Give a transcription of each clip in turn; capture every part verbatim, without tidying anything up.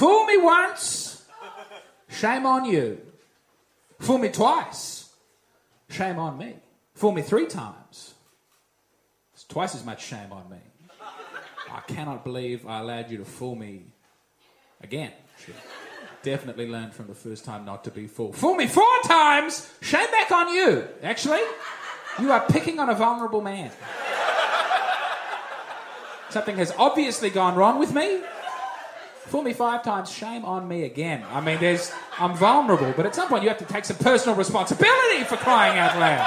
Fool me once, shame on you. Fool me twice, shame on me. Fool me three times, it's twice as much shame on me. I cannot believe I allowed you to fool me again. Should definitely learned from the first time not to be fooled. Fool me four times, shame back on you. Actually, you are picking on a vulnerable man. Something has obviously gone wrong with me. Fool me five times, shame on me again. I mean, there's, I'm vulnerable, but at some point you have to take some personal responsibility for crying out loud.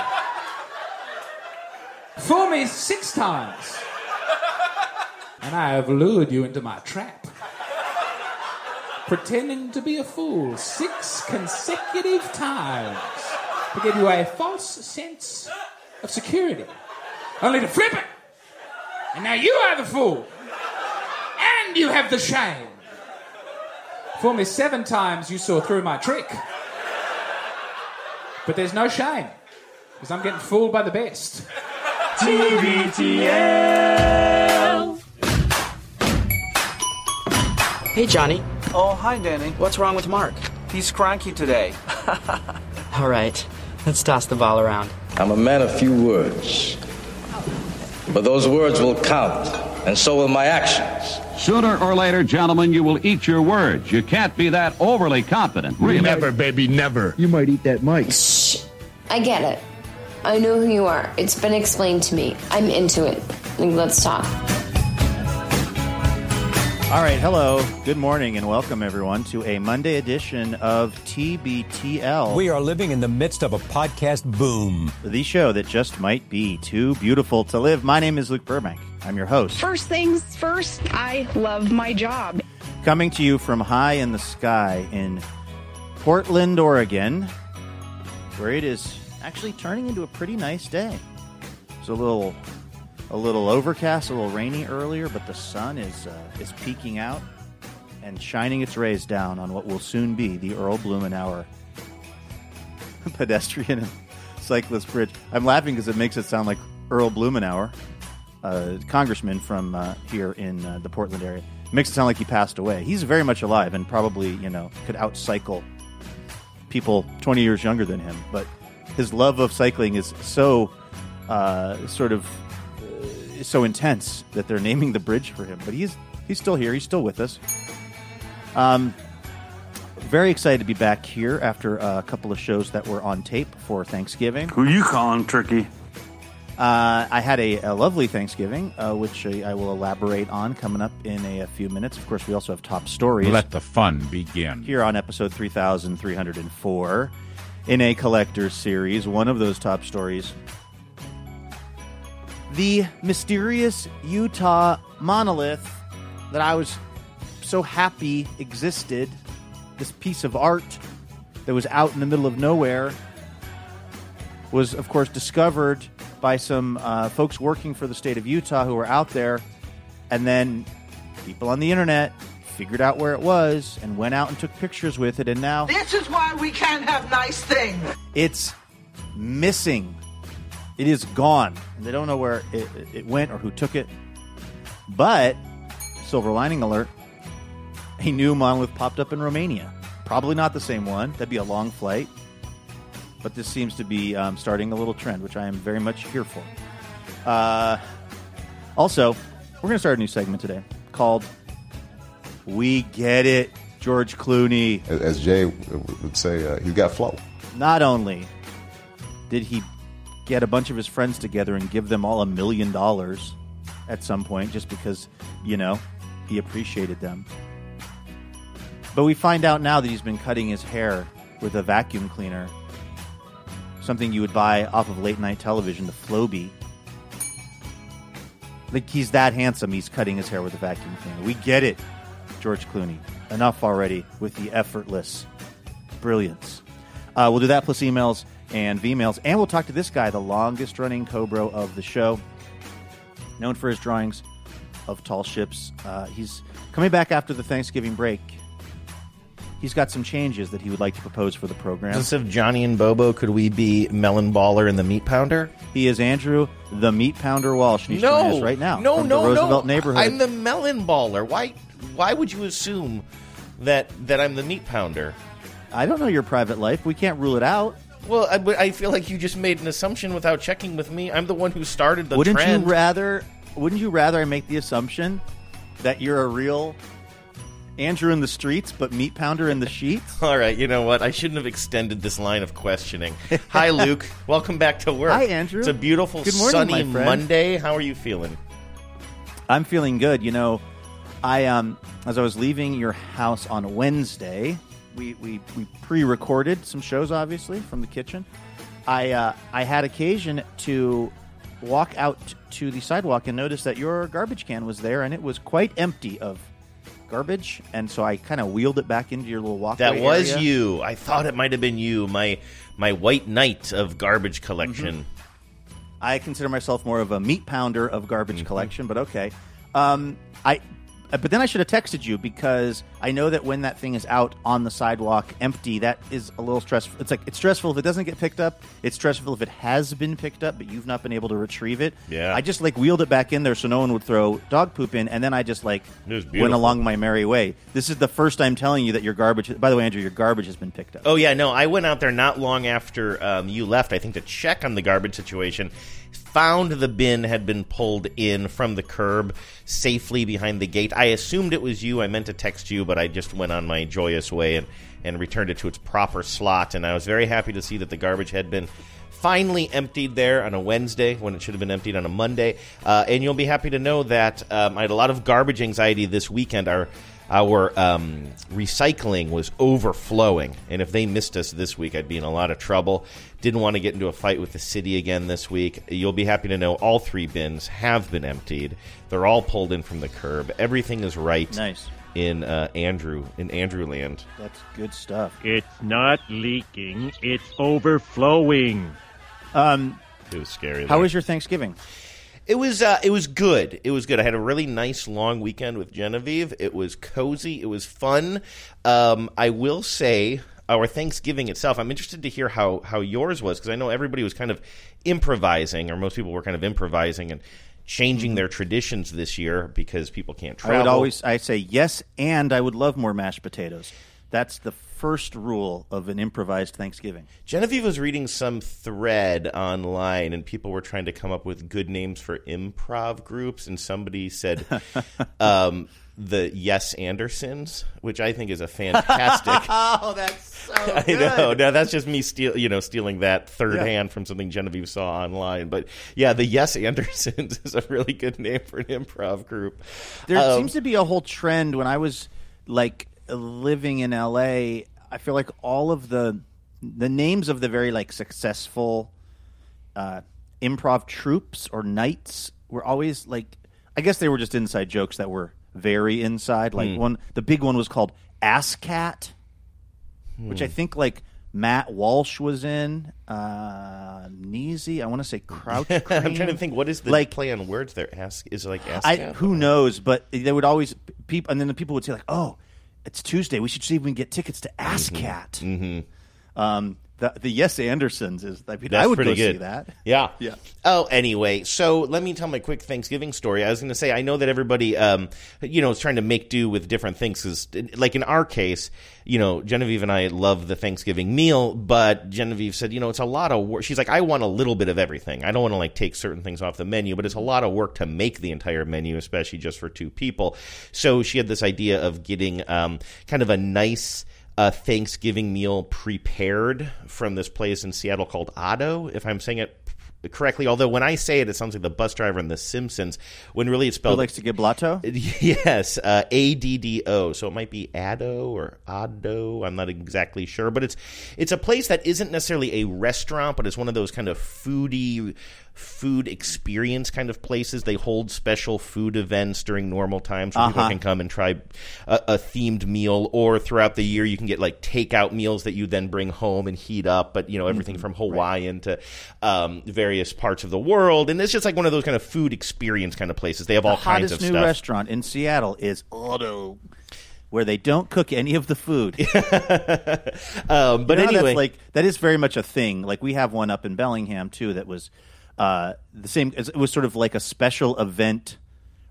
Fool me six times, and I have lured you into my trap. Pretending to be a fool six consecutive times to give you a false sense of security. Only to flip it. And now you are the fool. And you have the shame. Fool me seven times, you saw through my trick. But there's no shame, because I'm getting fooled by the best. T B T L. Hey, Johnny. Oh, hi, Danny. What's wrong with Mark? He's cranky today. All right, let's toss the ball around. I'm a man of few words. But those words will count, and so will my actions. Sooner or later, gentlemen, you will eat your words. You can't be that overly confident, really. Never, baby, never. You might eat that mic. Shh. I get it. I know who you are. It's been explained to me. I'm into it. Like, let's talk. All right, hello, good morning, and welcome, everyone, to a Monday edition of T B T L. We are living in the midst of a podcast boom. The show that just might be too beautiful to live. My name is Luke Burbank. I'm your host. First things first, I love my job. Coming to you from high in the sky in Portland, Oregon, where it is actually turning into a pretty nice day. It's a little... A little overcast, a little rainy earlier, but the sun is uh, is peeking out and shining its rays down on what will soon be the Earl Blumenauer pedestrian and cyclist bridge. I'm laughing because it makes it sound like Earl Blumenauer, a congressman from uh, here in uh, the Portland area. It makes it sound like he passed away. He's very much alive and probably, you know, could outcycle people twenty years younger than him. But his love of cycling is so uh, sort of... is so intense that they're naming the bridge for him. But he's he's still here. He's still with us. Um, very excited to be back here after a couple of shows that were on tape for Thanksgiving. Who you calling turkey? Uh, I had a, a lovely Thanksgiving, uh, which I, I will elaborate on coming up in a, a few minutes. Of course, we also have top stories. Let the fun begin. Here on episode three thousand three hundred four in a collector's series. One of those top stories, the mysterious Utah monolith that I was so happy existed, this piece of art that was out in the middle of nowhere, was, of course, discovered by some uh, folks working for the state of Utah who were out there, and then people on the internet figured out where it was and went out and took pictures with it, and now... This is why we can't have nice things! It's missing. It is gone. They don't know where it, it went or who took it. But, silver lining alert, a new monolith popped up in Romania. Probably not the same one. That'd be a long flight. But this seems to be um, starting a little trend, which I am very much here for. Uh, also, we're going to start a new segment today called We Get It, George Clooney. As Jay would say, uh, he's got flow. Not only did he get a bunch of his friends together and give them all a million dollars at some point just because, you know, he appreciated them. But we find out now that he's been cutting his hair with a vacuum cleaner, something you would buy off of late night television, the Flowbee. Like, he's that handsome, he's cutting his hair with a vacuum cleaner. We get it, George Clooney. Enough already with the effortless brilliance. Uh, we'll do that plus emails and V-mails, and we'll talk to this guy, the longest-running Cobro of the show, known for his drawings of tall ships. Uh, he's coming back after the Thanksgiving break. He's got some changes that he would like to propose for the program. Instead of Johnny and Bobo, could we be Melon Baller and the Meat Pounder? He is Andrew, the Meat Pounder Walsh, and he's no, joining us right now no, from no, the Roosevelt no. neighborhood. I'm the Melon Baller. Why? Why would you assume that that I'm the meat pounder. I don't know your private life. We can't rule it out. Well, I, I feel like you just made an assumption without checking with me. I'm the one who started the wouldn't trend. You rather, wouldn't you rather I make the assumption that you're a real Andrew in the streets, but meat pounder in the sheets? All right, you know what? I shouldn't have extended this line of questioning. Hi, Luke. Welcome back to work. Hi, Andrew. It's a beautiful, Good morning, sunny my friend. Monday. How are you feeling? I'm feeling good. You know, I um, as I was leaving your house on Wednesday, we, we, we pre-recorded some shows, obviously, from the kitchen. I uh, I had occasion to walk out to the sidewalk and notice that your garbage can was there, and it was quite empty of garbage, and so I kind of wheeled it back into your little walkway That was area. you. I thought it might have been you, my my white knight of garbage collection. Mm-hmm. I consider myself more of a meat pounder of garbage mm-hmm. collection, but okay. Um, I, but then I should have texted you because I know that when that thing is out on the sidewalk empty, that is a little stressful. It's like it's stressful if it doesn't get picked up. It's stressful if it has been picked up, but you've not been able to retrieve it. Yeah. I just like wheeled it back in there so no one would throw dog poop in, and then I just like went along my merry way. This is the first time telling you that your garbage. By the way, Andrew, your garbage has been picked up. Oh yeah, no, I went out there not long after um, you left. I think to check on the garbage situation. Found the bin had been pulled in from the curb safely behind the gate. I assumed it was you. I meant to text you, but I just went on my joyous way and, and returned it to its proper slot. And I was very happy to see that the garbage had been finally emptied there on a Wednesday when it should have been emptied on a Monday. Uh, and you'll be happy to know that um, I had a lot of garbage anxiety this weekend. Our Our um, recycling was overflowing, and if they missed us this week, I'd be in a lot of trouble. Didn't want to get into a fight with the city again this week. You'll be happy to know all three bins have been emptied. They're all pulled in from the curb. Everything is right. Nice. In uh, Andrew, in Andrew land. That's good stuff. It's not leaking; it's overflowing. Um, it was scary. How was your Thanksgiving? It was uh, it was good. It was good. I had a really nice long weekend with Genevieve. It was cozy. It was fun. Um, I will say our Thanksgiving itself, I'm interested to hear how, how yours was, because I know everybody was kind of improvising, or most people were kind of improvising and changing their traditions this year because people can't travel. I would always I say yes, and I would love more mashed potatoes. That's the first rule of an improvised Thanksgiving. Genevieve was reading some thread online, and people were trying to come up with good names for improv groups, and somebody said um, the Yes Andersons, which I think is a fantastic. Oh, that's so I good. know. Now that's just me steal, you know, stealing that third Yeah. hand from something Genevieve saw online. But yeah, the Yes Andersons is a really good name for an improv group. There Um, seems to be a whole trend. When I was like living in L A, I feel like all of the the names of the very like successful uh, improv troupes or nights were always like, I guess they were just inside jokes that were very inside. Like Hmm. one, the big one was called Ass Cat, which I think like Matt Walsh was in. Uh, Neasy, I want to say Crouch. I'm Crane. trying to think, what is the like play on words there? Ask is it like ask. I, who knows? But they would always people, and then the people would say like, "Oh, it's Tuesday. We should see if we can get tickets to Ass Cat." Mm-hmm. Um, the the Yes Andersons is. I mean, That's I would pretty go good. see that. Yeah. Yeah. Oh, anyway, so let me tell my quick Thanksgiving story. I was going to say, I know that everybody, um, you know, is trying to make do with different things. Cause, like in our case, you know, Genevieve and I love the Thanksgiving meal, but Genevieve said, you know, it's a lot of work. She's like, I want a little bit of everything. I don't want to like take certain things off the menu, but it's a lot of work to make the entire menu, especially just for two people. So she had this idea of getting um, kind of a nice a Thanksgiving meal prepared from this place in Seattle called Otto, if I'm saying it correctly. Although when I say it, it sounds like the bus driver in The Simpsons, when really it's spelled... Who likes to get blotto? Yes, uh, A D D O. So it might be Addo or Addo. I'm not exactly sure. But it's it's a place that isn't necessarily a restaurant, but it's one of those kind of foodie... food experience kind of places. They hold special food events during normal times where Uh-huh. people can come and try a, a themed meal, or throughout the year you can get like takeout meals that you then bring home and heat up, but you know, everything Mm-hmm. from Hawaiian to um, various parts of the world. And it's just like one of those kind of food experience kind of places. They have all the kinds of hottest new stuff. restaurant in Seattle is Otto, where they don't cook any of the food. um, but You know how anyway, that's like that is very much a thing. Like we have one up in Bellingham too that was uh, the same. It was sort of like a special event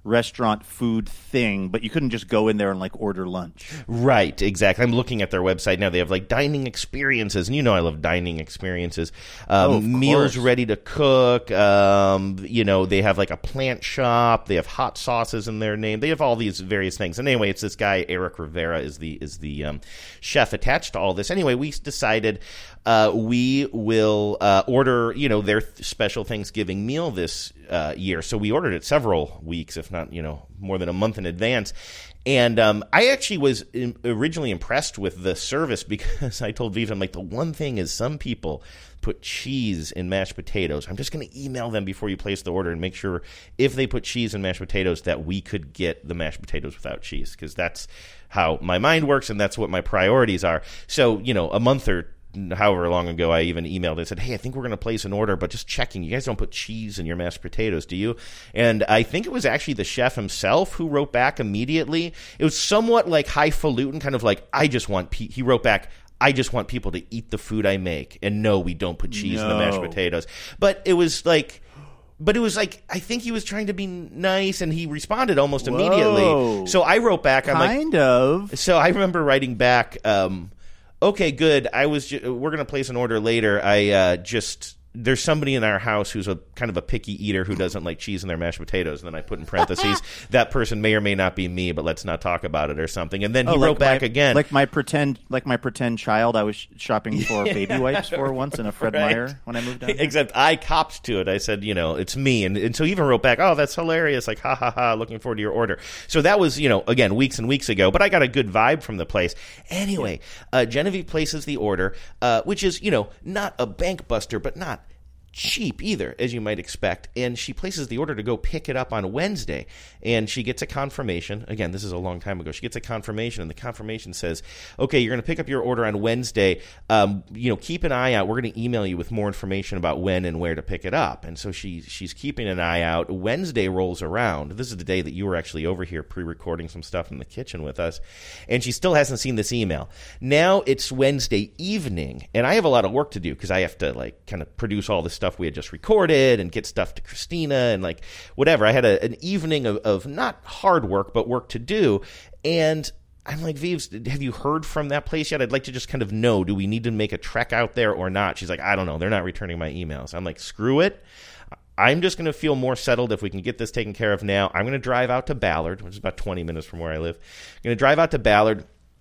restaurant food thing, but you couldn't just go in there and like order lunch. Right, exactly. I'm looking at their website now. They have like dining experiences, and you know I love dining experiences. Um, oh, of meals course. ready to cook. Um, you know, they have like a plant shop. They have hot sauces in their name. They have all these various things. And anyway, it's this guy Eric Rivera is the is the um, chef attached to all this. Anyway, we decided uh, we will uh, order you know their th- special Thanksgiving meal this uh, year. So we ordered it several weeks, if not you know more than a month in advance. And um, I actually was in, originally impressed with the service because I told Viva, I'm like, the one thing is some people put cheese in mashed potatoes. I'm just going to email them before you place the order and make sure if they put cheese in mashed potatoes that we could get the mashed potatoes without cheese, because that's how my mind works and that's what my priorities are. So, you know, a month or however long ago, I even emailed and said, hey, I think we're going to place an order, but just checking. You guys don't put cheese in your mashed potatoes, do you? And I think it was actually the chef himself who wrote back immediately. It was somewhat like highfalutin, kind of like, I just want, pe-. he wrote back, I just want people to eat the food I make. And no, we don't put cheese no. in the mashed potatoes. But it was like... But it was like, I think he was trying to be nice, and he responded almost Whoa. immediately. So I wrote back. I'm kind like, of. So I remember writing back, um, okay, good. I was. Ju- we're going to place an order later. I uh, just... There's somebody in our house who's a kind of a picky eater who doesn't like cheese in their mashed potatoes. And then I put in parentheses, that person may or may not be me, but let's not talk about it or something. And then he oh, wrote like back my, again. Like my pretend like my pretend child I was sh- shopping for baby wipes for once in a Fred Right. Meyer when I moved down there. Except I copped to it. I said, you know, it's me. And, and so he even wrote back, oh, that's hilarious. Like, ha, ha, ha, looking forward to your order. So that was, you know, again, weeks and weeks ago. But I got a good vibe from the place. Anyway, uh, Genevieve places the order, uh, which is, you know, not a bank buster, but not cheap either, as you might expect. And she places the order to go pick it up on Wednesday, and she gets a confirmation. Again, this is a long time ago. She gets a confirmation, and the confirmation says, okay, you're going to pick up your order on Wednesday. Um, you know, keep an eye out. We're going to email you with more information about when and where to pick it up. And so she she's keeping an eye out. Wednesday rolls around. This is the day that you were actually over here pre-recording some stuff in the kitchen with us, and she still hasn't seen this email. Now it's Wednesday evening, and I have a lot of work to do because I have to like kind of produce all this stuff we had just recorded and get stuff to Christina and like whatever. I had a, an evening of, of not hard work, but work to do. And I'm like, Vives, have you heard from that place yet? I'd like to just kind of know, do we need to make a trek out there or not? She's like, I don't know. They're not returning my emails. I'm like, screw it. I'm just going to feel more settled if we can get this taken care of now. I'm going to drive out to Ballard, which is about twenty minutes from where I live. I'm going to drive out to Ballard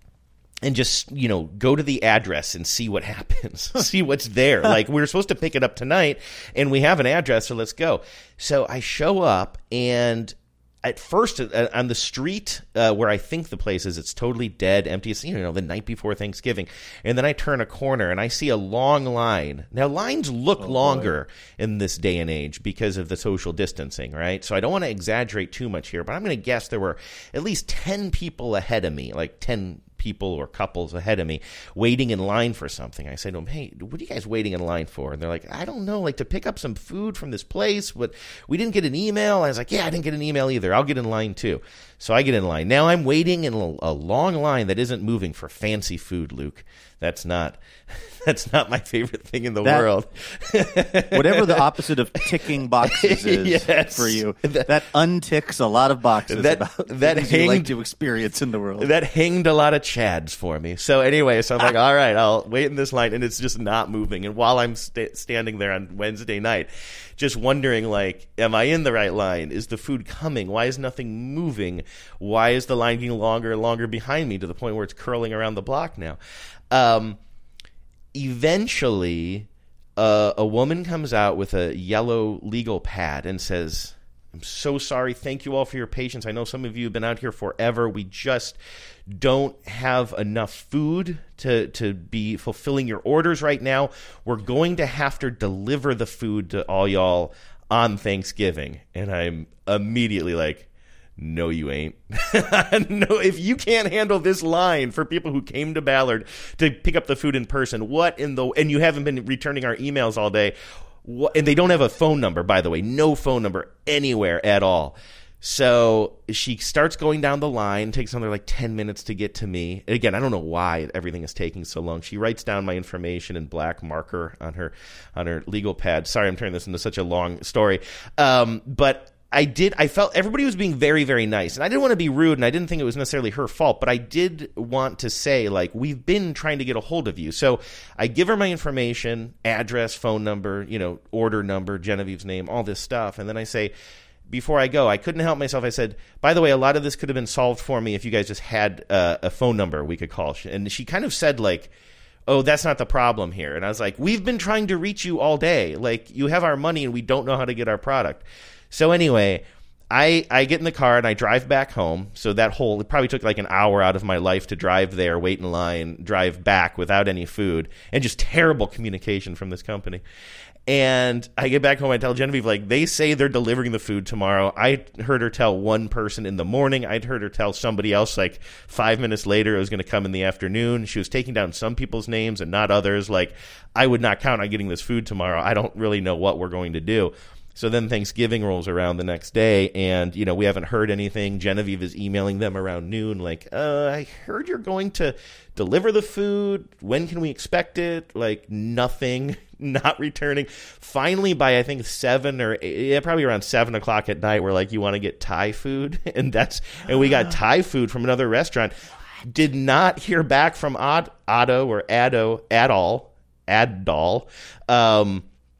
and just, you know, go to the address and see what happens, see what's there. Like, we were supposed to pick it up tonight, and we have an address, so let's go. So I show up, and at first, uh, on the street uh, where I think the place is, it's totally dead, empty. It's, you know, the night before Thanksgiving. And then I turn a corner, and I see a long line. Now, lines look oh, longer boy. in this day and age because of the social distancing, right? So I don't want to exaggerate too much here, but I'm going to guess there were at least ten people ahead of me, like ten people or couples ahead of me waiting in line for something. I say to them, hey, what are you guys waiting in line for? And they're like, I don't know, like to pick up some food from this place, but we didn't get an email. I was like, yeah, I didn't get an email either. I'll get in line too. So I get in line. Now I'm waiting in a, a long line that isn't moving for fancy food, Luke. That's not that's not my favorite thing in the that, world. Whatever the opposite of ticking boxes is yes. for you, that, that unticks a lot of boxes that, about that things hanged, you like to experience in the world. That hanged a lot of chads for me. So anyway, so I'm like, all right, I'll wait in this line, and it's just not moving. And while I'm st- standing there on Wednesday night, just wondering, like, am I in the right line? Is the food coming? Why is nothing moving? Why is the line getting longer and longer behind me to the point where it's curling around the block now? Um, eventually, uh, a woman comes out with a yellow legal pad and says, I'm so sorry. Thank you all for your patience. I know some of you have been out here forever. We just don't have enough food to, to be fulfilling your orders right now. We're going to have to deliver the food to all y'all on Thanksgiving. And I'm immediately like, no, you ain't. No, if you can't handle this line for people who came to Ballard to pick up the food in person, what in the, and you haven't been returning our emails all day. What, and they don't have a phone number, by the way, no phone number anywhere at all. So she starts going down the line, takes another like ten minutes to get to me. And again, I don't know why everything is taking so long. She writes down my information in black marker on her on her legal pad. Sorry, I'm turning this into such a long story. Um, but I did. I felt everybody was being very, very nice, and I didn't want to be rude, and I didn't think it was necessarily her fault. But I did want to say, like, we've been trying to get a hold of you. So I give her my information, address, phone number, you know, order number, Genevieve's name, all this stuff, and then I say, before I go, I couldn't help myself. I said, by the way, a lot of this could have been solved for me if you guys just had uh, a phone number we could call. And she kind of said, like, oh, that's not the problem here. And I was like, we've been trying to reach you all day. Like, you have our money and we don't know how to get our product. So anyway, I, I get in the car and I drive back home. So that whole, it probably took like an hour out of my life to drive there, wait in line, drive back without any food, and just terrible communication from this company. And I get back home, I tell Genevieve, like, they say they're delivering the food tomorrow. I heard her tell one person in the morning. I'd heard her tell somebody else, like, five minutes later it was going to come in the afternoon. She was taking down some people's names and not others. Like, I would not count on getting this food tomorrow. I don't really know what we're going to do. So then Thanksgiving rolls around the next day, and, you know, we haven't heard anything. Genevieve is emailing them around noon, like, uh, I heard you're going to deliver the food. When can we expect it? Like, nothing, not returning. Finally, by, I think, seven or eight, yeah, probably around seven o'clock at night, we're like, you want to get Thai food? And that's, and we got Thai food from another restaurant. Did not hear back from Ad, Addo or Addo at all. Addall. Um,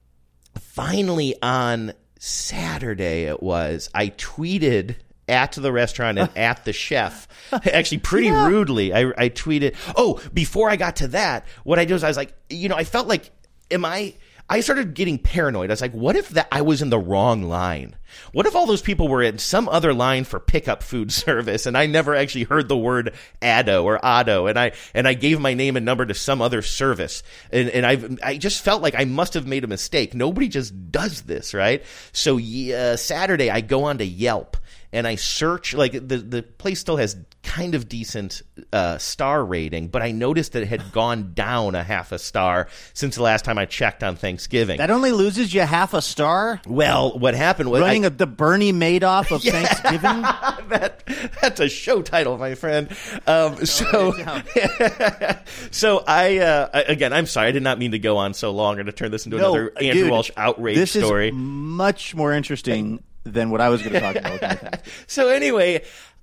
Finally, on Saturday it was, I tweeted at the restaurant and at the chef, actually pretty yeah. rudely. I, I tweeted, oh, before I got to that, what I did was I was like, you know, I felt like, am I, I started getting paranoid. I was like, what if that I was in the wrong line? What if all those people were in some other line for pickup food service and I never actually heard the word Addo or Addo, and I and I gave my name and number to some other service, and and I I just felt like I must have made a mistake. Nobody just does this, right? So uh, Saturday I go on to Yelp and I search, like, the the place still has kind of decent uh, star rating, but I noticed that it had gone down a half a star since the last time I checked on Thanksgiving. That only loses you half a star? Well, what happened was running I, a, the Bernie Madoff of yeah, Thanksgiving. that that's a show title, my friend. Um, so, so I uh, again, I'm sorry, I did not mean to go on so long or to turn this into no, another Andrew dude, Walsh outrage this story. This is much more interesting than what I was going to talk about. So anyway,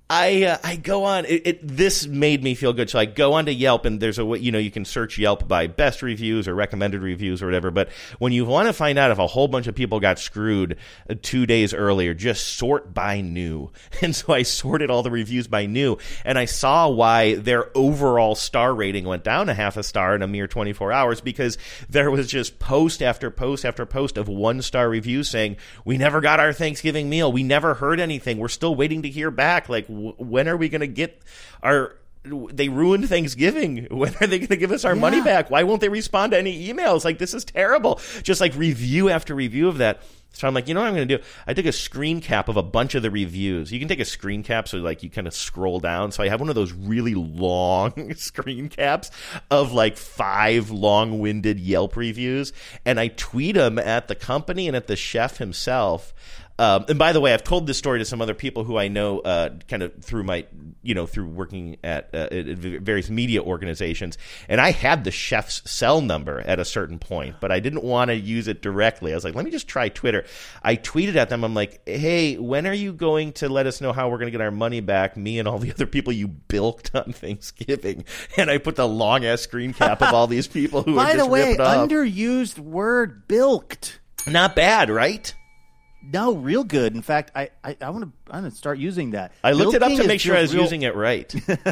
I uh, I go on. It, it this made me feel good. So I go on to Yelp, and there's a way, you know, you can search Yelp by best reviews or recommended reviews or whatever. But when you want to find out if a whole bunch of people got screwed uh, two days earlier, just sort by new. And so I sorted all the reviews by new, and I saw why their overall star rating went down a half a star in a mere twenty-four hours, because there was just post after post after post of one star reviews saying, we never got our Thanksgiving meal, we never heard anything, we're still waiting to hear back. Like, when are we going to get our they ruined Thanksgiving. When are they going to give us our yeah. money back? Why won't they respond to any emails? Like, this is terrible. Just like review after review of that. So I'm like, you know what I'm going to do? I took a screen cap of a bunch of the reviews. You can take a screen cap so like you kind of scroll down. So I have one of those really long screen caps of like five long-winded Yelp reviews, and I tweet them at the company and at the chef himself. Um, and by the way, I've told this story to some other people who I know, uh, kind of through my, you know, through working at, uh, at various media organizations. And I had the chef's cell number at a certain point, but I didn't want to use it directly. I was like, let me just try Twitter. I tweeted at them. I'm like, hey, when are you going to let us know how we're going to get our money back? Me and all the other people you bilked on Thanksgiving. And I put the long ass screen cap of all these people who By are just the way, ripped off. underused word, bilked. Not bad, right? No, real good. In fact, I, I, I want to I'm going to start using that. I looked Bilking it up to make sure I was real... using it right.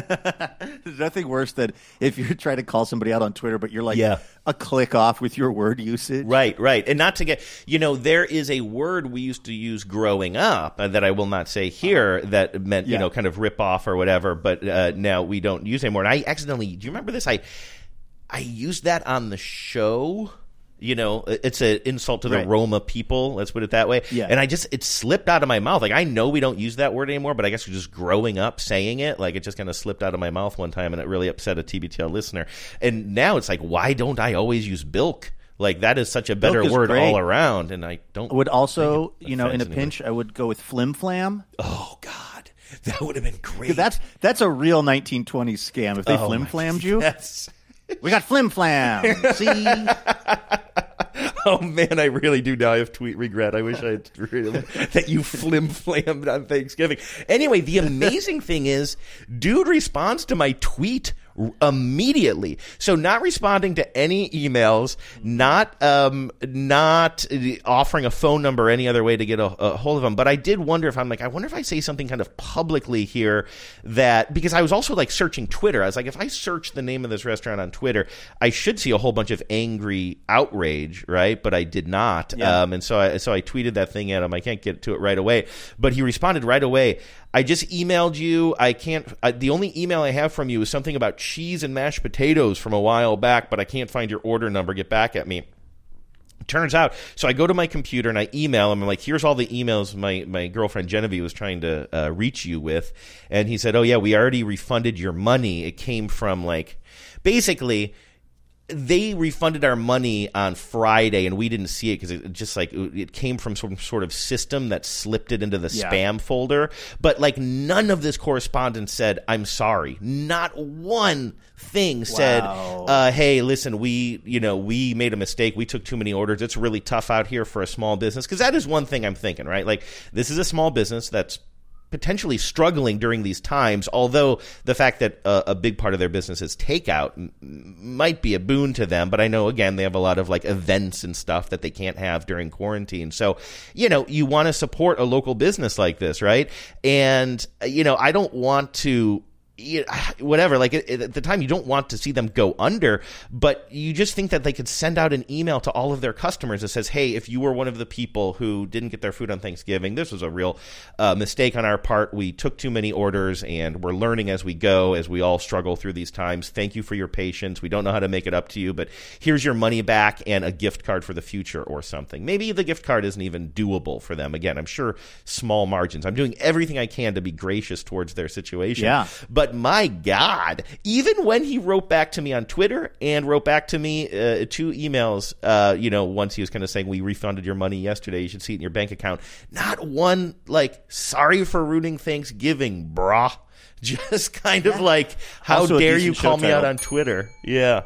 There's nothing worse than if you're trying to call somebody out on Twitter, but you're like yeah. a click off with your word usage. Right, right. And not to get, you know, there is a word we used to use growing up uh, that I will not say here that meant, yeah. you know, kind of rip off or whatever, but uh, now we don't use anymore. And I accidentally, do you remember this? I, I used that on the show. You know, it's an insult to the right. Roma people. Let's put it that way. Yeah. And I just, it slipped out of my mouth. Like, I know we don't use that word anymore, but I guess just growing up saying it, like, it just kind of slipped out of my mouth one time, and it really upset a T B T L listener. And now it's like, why don't I always use bilk? Like, that is such a better word great. all around, and I don't. I would also, you know, in a anymore. pinch, I would go with flim flam. Oh, God. That would have been great. That's that's a real nineteen twenties scam if they oh flim flammed you. Yes. We got flim flam. See? Oh, man, I really do now have tweet regret. I wish I had really, that you flim-flammed on Thanksgiving. Anyway, the amazing thing is, dude responds to my tweet immediately. So not responding to any emails, not um, not offering a phone number or any other way to get a, a hold of him. But I did wonder if I'm like, I wonder if I say something kind of publicly here that, because I was also like searching Twitter. I was like, if I search the name of this restaurant on Twitter, I should see a whole bunch of angry outrage, right? But I did not. Yeah. Um, and so I, so I tweeted that thing at him. I can't get to it right away, but he responded right away. I just emailed you. I can't. I, the only email I have from you is something about cheese and mashed potatoes from a while back, but I can't find your order number. Get back at me. Turns out, so I go to my computer and I email him. I'm like, here's all the emails my, my girlfriend Genevieve was trying to uh, reach you with. And he said, oh, yeah, we already refunded your money. It came from like, basically, they refunded our money on Friday, and we didn't see it because it just like it came from some sort of system that slipped it into the Yeah. spam folder. But like none of this correspondence said, I'm sorry. Not one thing said, Wow. uh, hey, listen, we, you know, we made a mistake. We took too many orders. It's really tough out here for a small business. Because that is one thing I'm thinking, right? Like, this is a small business that's potentially struggling during these times, although the fact that uh, a big part of their business is takeout m- might be a boon to them. But I know, again, they have a lot of like events and stuff that they can't have during quarantine. So, you know, you want to support a local business like this, right? And, you know, I don't want to, you whatever, like it, it, at the time you don't want to see them go under, but you just think that they could send out an email to all of their customers that says, hey, if you were one of the people who didn't get their food on Thanksgiving, this was a real uh, mistake on our part. We took too many orders and we're learning as we go, as we all struggle through these times. Thank you for your patience. We don't know how to make it up to you, but here's your money back and a gift card for the future or something. Maybe the gift card isn't even doable for them. Again, I'm sure small margins. I'm doing everything I can to be gracious towards their situation. Yeah. But my God, even when he wrote back to me on Twitter and wrote back to me uh, two emails, uh, you know, once he was kind of saying, we refunded your money yesterday. You should see it in your bank account. Not one, like, sorry for ruining Thanksgiving, brah. Just kind of like, how Also a dare decent you call show me out title. on Twitter? Yeah.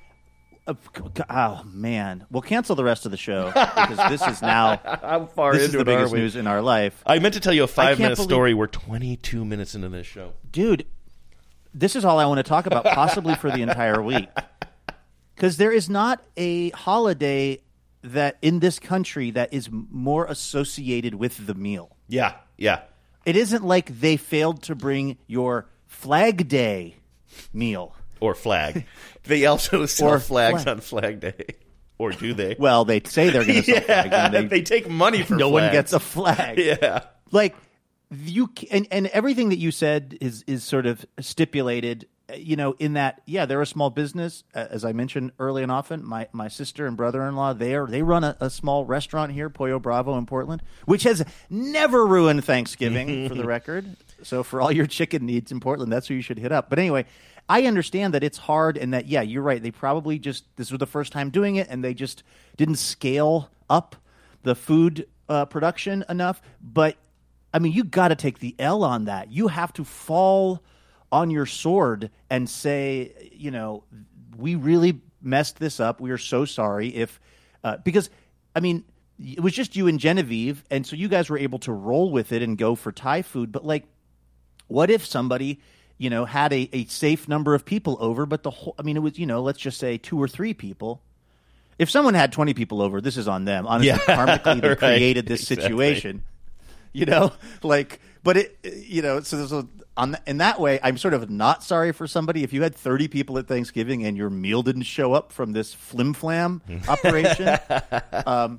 Uh, oh man, we'll cancel the rest of the show because this is now How far this is into the it are biggest we? news in our life. I meant to tell you a I can't five-minute believe- story. We're twenty-two minutes into this show. Dude, this is all I want to talk about, possibly for the entire week, because there is not a holiday that in this country that is more associated with the meal. Yeah, yeah. It isn't like they failed to bring your Flag Day meal. Or flag. They also sell Or flags flag. on Flag Day. Or do they? Well, they say they're going to sell yeah, flags. And they, they take money for no flags. one gets a flag. Yeah. Like you c- and and everything that you said is is sort of stipulated, uh, you know, in that yeah, they're a small business, uh, as I mentioned early and often. My my sister and brother-in-law, they are they run a, a small restaurant here, Pollo Bravo in Portland, which has never ruined Thanksgiving for the record. So for all your chicken needs in Portland, that's who you should hit up. But anyway, I understand that it's hard and that, yeah, you're right. They probably just, this was the first time doing it and they just didn't scale up the food uh, production enough. But, I mean, you got to take the L on that. You have to fall on your sword and say, you know, we really messed this up. We are so sorry if, uh, because, I mean, it was just you and Genevieve. And so you guys were able to roll with it and go for Thai food. But, like, what if somebody, you know, had a, a safe number of people over, but the whole, I mean, it was, you know, let's just say two or three people. If someone had twenty people over, this is on them. Honestly, Yeah, karmically, they right. created this Exactly. situation, you know, like, but it, you know, so there's a, on the, in that way, I'm sort of not sorry for somebody. If you had thirty people at Thanksgiving and your meal didn't show up from this flim flam operation, um,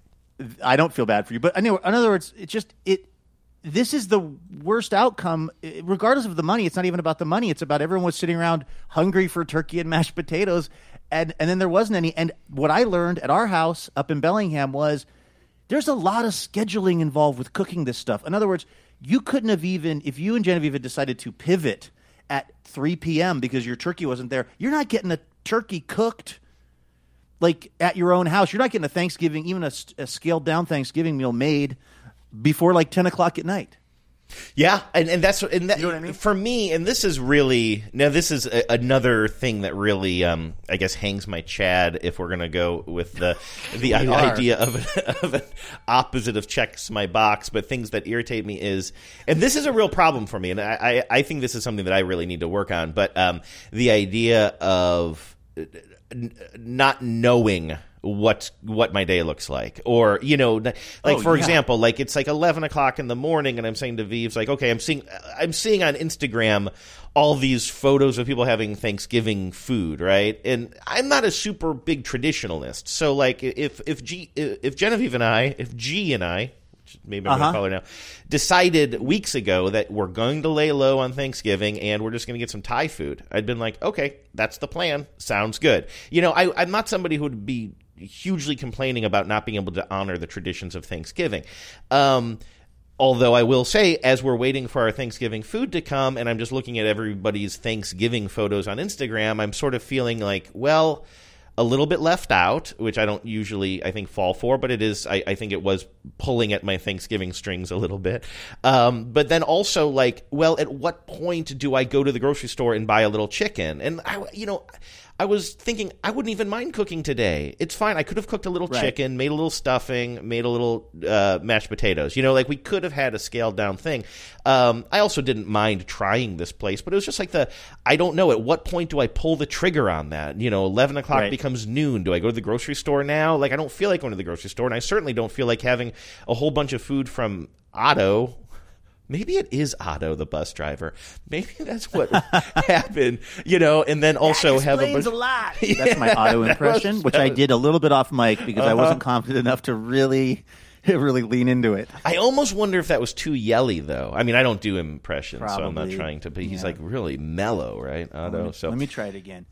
I don't feel bad for you. But anyway, in other words, it just, it, this is the worst outcome, regardless of the money. It's not even about the money. It's about everyone was sitting around hungry for turkey and mashed potatoes, and, and then there wasn't any. And what I learned at our house up in Bellingham was there's a lot of scheduling involved with cooking this stuff. In other words, you couldn't have even, if you and Genevieve had decided to pivot at three p.m. because your turkey wasn't there, you're not getting a turkey cooked like at your own house. You're not getting a Thanksgiving, even a, a scaled down Thanksgiving meal made before like ten o'clock at night. Yeah, and, and that's and that, you know what I mean? For me, and this is really now this is a, another thing that really um, I guess hangs my chad if we're gonna go with the the idea of, a, of an opposite of checks my box, but things that irritate me is, and this is a real problem for me, and I, I, I think this is something that I really need to work on, but um, the idea of n- not knowing what what my day looks like, or you know, like oh, for yeah. example, like it's like eleven o'clock in the morning, and I'm saying to Vives, like, okay, I'm seeing I'm seeing on Instagram all these photos of people having Thanksgiving food, right? And I'm not a super big traditionalist, so like if if G if Genevieve and I, if G and I. Maybe I'm uh-huh. going to call her now. Decided weeks ago that we're going to lay low on Thanksgiving and we're just going to get some Thai food. I'd been like, okay, that's the plan. Sounds good. You know, I, I'm not somebody who would be hugely complaining about not being able to honor the traditions of Thanksgiving. Um, although I will say, as we're waiting for our Thanksgiving food to come, and I'm just looking at everybody's Thanksgiving photos on Instagram, I'm sort of feeling like, well, a little bit left out, which I don't usually, I think, fall for, but it is, I, I think it was pulling at my Thanksgiving strings a little bit. Um, but then also, like, well, at what point do I go to the grocery store and buy a little chicken? And, I, you know, I was thinking I wouldn't even mind cooking today. It's fine. I could have cooked a little right. chicken, made a little stuffing, made a little uh, mashed potatoes. You know, like we could have had a scaled down thing. Um, I also didn't mind trying this place, but it was just like the, I don't know, at what point do I pull the trigger on that? You know, eleven o'clock right. becomes noon. Do I go to the grocery store now? Like, I don't feel like going to the grocery store, and I certainly don't feel like having a whole bunch of food from Otto. Maybe it is Otto, the bus driver. Maybe that's what happened, you know, and then also that have a explains bunch. a lot. That's my Otto impression, was, which I did a little bit off mic because uh-huh. I wasn't confident enough to really, really lean into it. I almost wonder if that was too yelly, though. I mean, I don't do impressions, Probably. so I'm not trying to. But he's yeah. like really mellow, right, Otto? Let me, so let me try it again.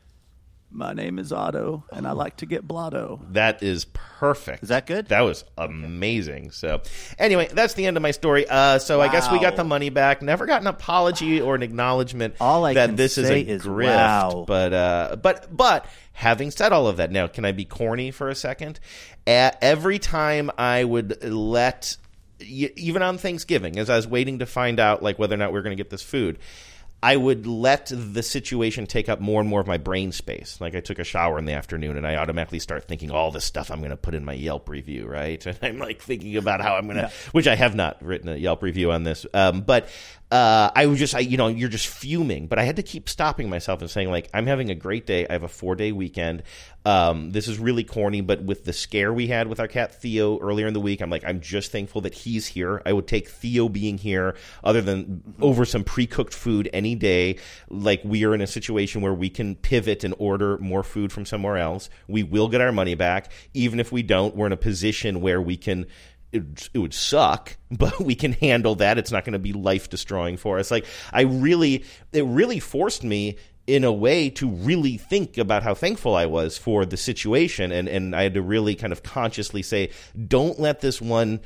My name is Otto, and I like to get blotto. That is perfect. Is that good? That was amazing. So, anyway, that's the end of my story. Uh, so wow. I guess we got the money back. Never got an apology or an acknowledgement all I that can this is say a is grift. Wow. But uh, but but having said all of that, now can I be corny for a second? Uh, every time I would let, even on Thanksgiving, as I was waiting to find out like whether or not we we're going to get this food, I would let the situation take up more and more of my brain space. Like I took a shower in the afternoon and I automatically start thinking all this stuff I'm going to put in my Yelp review, right? And I'm like thinking about how I'm going to, yeah. which I have not written a Yelp review on this. Um, but uh, I was just, I, you know, you're just fuming. But I had to keep stopping myself and saying like, I'm having a great day. I have a four day weekend. Um, this is really corny, but with the scare we had with our cat Theo earlier in the week, I'm like, I'm just thankful that he's here. I would take Theo being here other than mm-hmm. over some pre-cooked food any day. Like we are in a situation where we can pivot and order more food from somewhere else. We will get our money back. Even if we don't, we're in a position where we can, it, it would suck, but we can handle that. It's not going to be life destroying for us. Like I really, it really forced me in a way to really think about how thankful I was for the situation. And, and I had to really kind of consciously say, don't let this one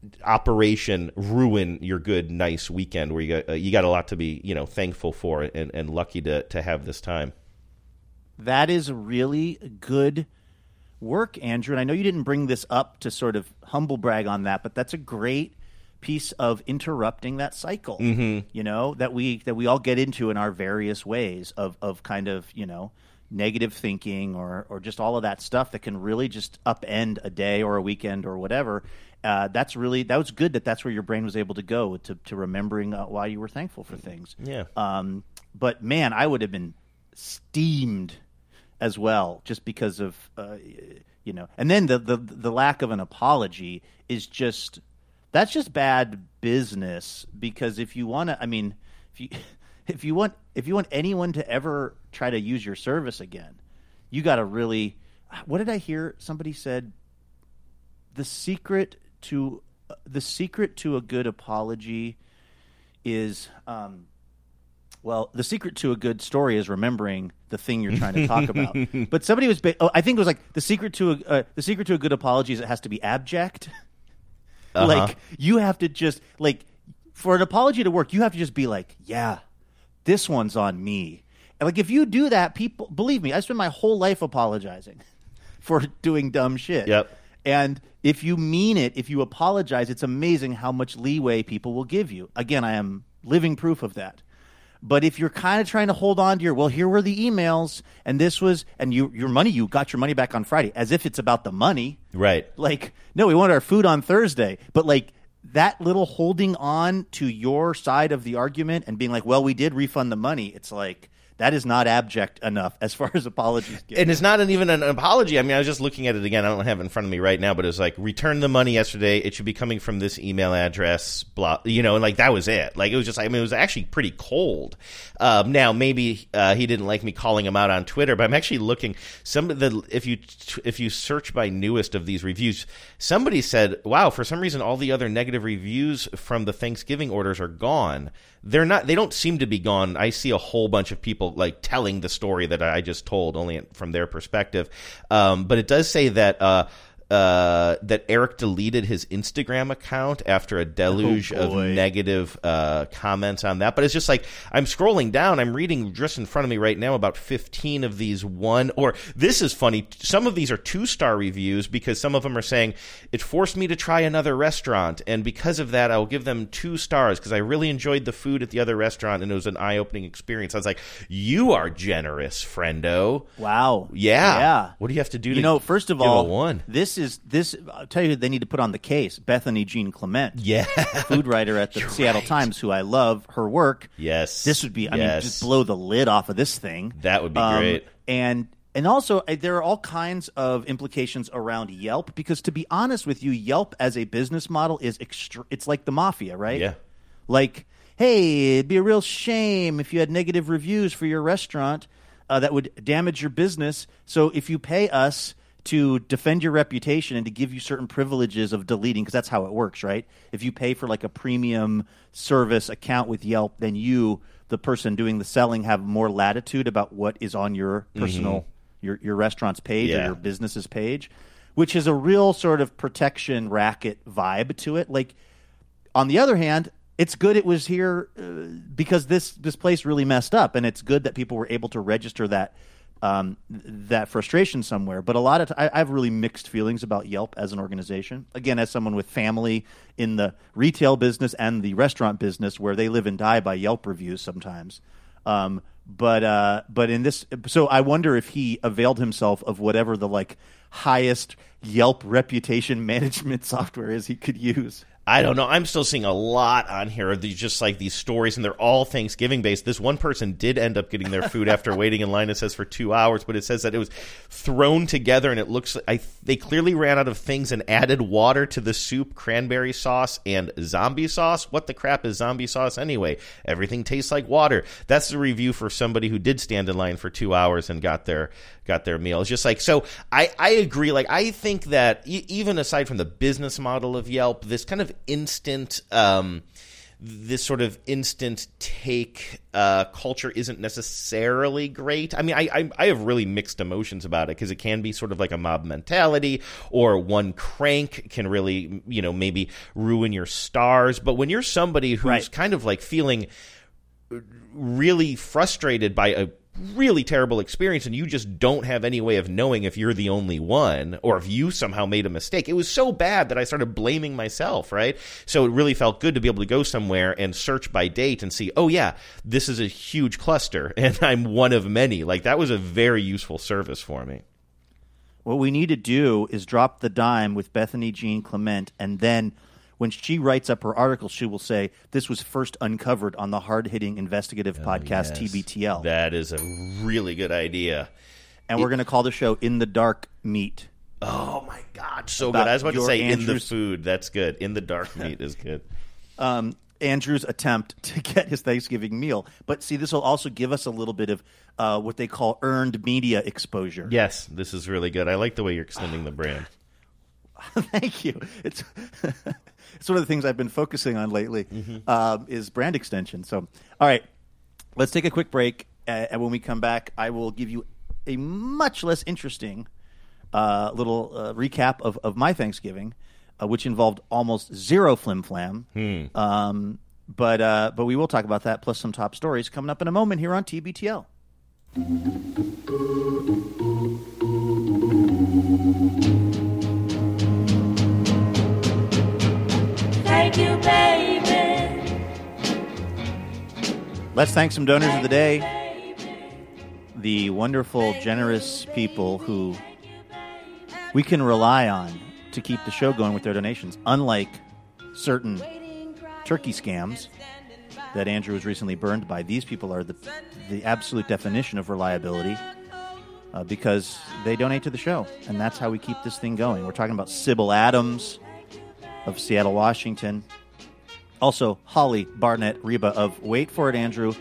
operation ruin your good, nice weekend where you got, uh, you got a lot to be, you know, thankful for and, and lucky to, to have this time. That is really good work, Andrew. And I know you didn't bring this up to sort of humble brag on that, but that's a great piece of interrupting that cycle, mm-hmm. you know, that we that we all get into in our various ways of of kind of, you know, negative thinking or or just all of that stuff that can really just upend a day or a weekend or whatever. Uh, that's really that was good that that's where your brain was able to go to to remembering uh, why you were thankful for things. Yeah. Um, but man, I would have been steamed as well just because of uh, you know, and then the the the lack of an apology is just. That's just bad business because if you want to, I mean, if you if you want if you want anyone to ever try to use your service again, you got to really. What did I hear? Somebody said the secret to uh, the secret to a good apology is, um, well, the secret to a good story is remembering the thing you're trying to talk about. But somebody was, oh, I think it was like the secret to a uh, the secret to a good apology is it has to be abject. Uh-huh. Like, you have to just, like, for an apology to work, you have to just be like, yeah, this one's on me. And, like, if you do that, people, believe me, I spend my whole life apologizing for doing dumb shit. Yep. And if you mean it, if you apologize, it's amazing how much leeway people will give you. Again, I am living proof of that. But if you're kind of trying to hold on to your, well, here were the emails, and this was, and you, your money, you got your money back on Friday, as if it's about the money. Right. Like, no, we want our food on Thursday. But like that little holding on to your side of the argument and being like, well, we did refund the money. It's like, that is not abject enough as far as apologies go. And it's not an, even an apology. I mean, I was just looking at it again. I don't have it in front of me right now, but it was like, return the money yesterday. It should be coming from this email address, blah, you know, and like that was it. Like it was just, I mean, it was actually pretty cold. Um, now, maybe uh, he didn't like me calling him out on Twitter, but I'm actually looking, some of the, if you, if you search by newest of these reviews, somebody said, wow, for some reason, all the other negative reviews from the Thanksgiving orders are gone. They're not, they don't seem to be gone. I see a whole bunch of people like telling the story that I just told, only from their perspective. Um, but it does say that, uh, uh, that Eric deleted his Instagram account after a deluge Oh, of boy. negative uh, comments on that. But it's just like, I'm scrolling down, I'm reading just in front of me right now about fifteen of these one, or this is funny, some of these are two-star reviews because some of them are saying, it forced me to try another restaurant, and because of that, I'll give them two stars because I really enjoyed the food at the other restaurant and it was an eye-opening experience. I was like, you are generous, friendo. Wow. Yeah. Yeah. What do you have to do You to know, first of give all, a one? this is this. I'll tell you, they need to put on the case. Bethany Jean Clement, Yeah. food writer at the You're Seattle right. Times, who I love her work. Yes. This would be. I mean, Yes. just blow the lid off of this thing. That would be Um, great. And and also, uh, there are all kinds of implications around Yelp because, to be honest with you, Yelp as a business model is extra. It's like the mafia, right? Yeah. Like, hey, it'd be a real shame if you had negative reviews for your restaurant. Uh, that would damage your business. So if you pay us to defend your reputation and to give you certain privileges of deleting, because that's how it works, right? If you pay for like a premium service account with Yelp, then you, the person doing the selling, have more latitude about what is on your personal, Mm-hmm. your your restaurant's page Yeah. or your business's page, which is a real sort of protection racket vibe to it. Like, on the other hand, it's good it was here uh, because this this place really messed up, and it's good that people were able to register that um, that frustration somewhere. But a lot of t- I, I have really mixed feelings about Yelp as an organization. Again, as someone with family in the retail business and the restaurant business, where they live and die by Yelp reviews sometimes. Um, but uh, but in this, so I wonder if he availed himself of whatever the like highest Yelp reputation management software is he could use. I don't know. I'm still seeing a lot on here of these, just like these stories, and they're all Thanksgiving based. This one person did end up getting their food after waiting in line, it says, for two hours, but it says that it was thrown together, and it looks I they clearly ran out of things and added water to the soup, cranberry sauce, and zombie sauce. What the crap is zombie sauce anyway? Everything tastes like water. That's the review for somebody who did stand in line for two hours and got their got their meal. It's just like, so I, I agree. Like, I think that e- even aside from the business model of Yelp, this kind of instant, um, this sort of instant take uh, culture isn't necessarily great. I mean, I, I, I have really mixed emotions about it because it can be sort of like a mob mentality, or one crank can really, you know, maybe ruin your stars. But when you're somebody who's Right. kind of like feeling really frustrated by a really terrible experience, and you just don't have any way of knowing if you're the only one or if you somehow made a mistake. It was so bad that I started blaming myself, right? So it really felt good to be able to go somewhere and search by date and see, oh yeah, this is a huge cluster and I'm one of many. Like, that was a very useful service for me. What we need to do is drop the dime with Bethany Jean Clement, and then when she writes up her article, she will say, this was first uncovered on the hard-hitting investigative podcast, yes. T B T L. That is a really good idea. And It- we're going to call the show In the Dark Meat. Oh my God, so About good. I was about to your say in the Andrew's- food. That's good. In the dark meat is good. Um, Andrew's attempt to get his Thanksgiving meal. But see, this will also give us a little bit of uh, what they call earned media exposure. Yes, this is really good. I like the way you're extending the brand. Thank you. It's it's one of the things I've been focusing on lately, Mm-hmm. um, is brand extension. So, all right, let's take a quick break, uh, and when we come back, I will give you a much less interesting uh, little uh, recap of, of my Thanksgiving, uh, which involved almost zero flim flam. Hmm. Um, but uh, but we will talk about that plus some top stories coming up in a moment here on T B T L. Let's thank some donors of the day. The wonderful, generous people who we can rely on to keep the show going with their donations. Unlike certain turkey scams that Andrew was recently burned by, these people are the the absolute definition of reliability uh, because they donate to the show, and that's how we keep this thing going. We're talking about Sybil Adams of Seattle, Washington. Also, Holly Barnett Reba of, wait for it, Andrew,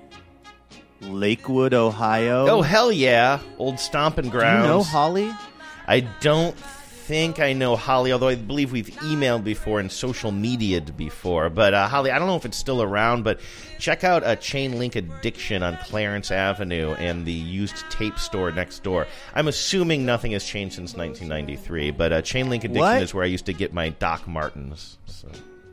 Lakewood, Ohio. Oh, hell yeah. Old stomping grounds. Do you know Holly? I don't think I know Holly, although I believe we've emailed before and social media'd before. But uh, Holly, I don't know if it's still around, but check out a Chain Link Addiction on Clarence Avenue and the used tape store next door. I'm assuming nothing has changed since nineteen ninety-three, but uh, Chain Link Addiction What? is where I used to get my Doc Martens. So.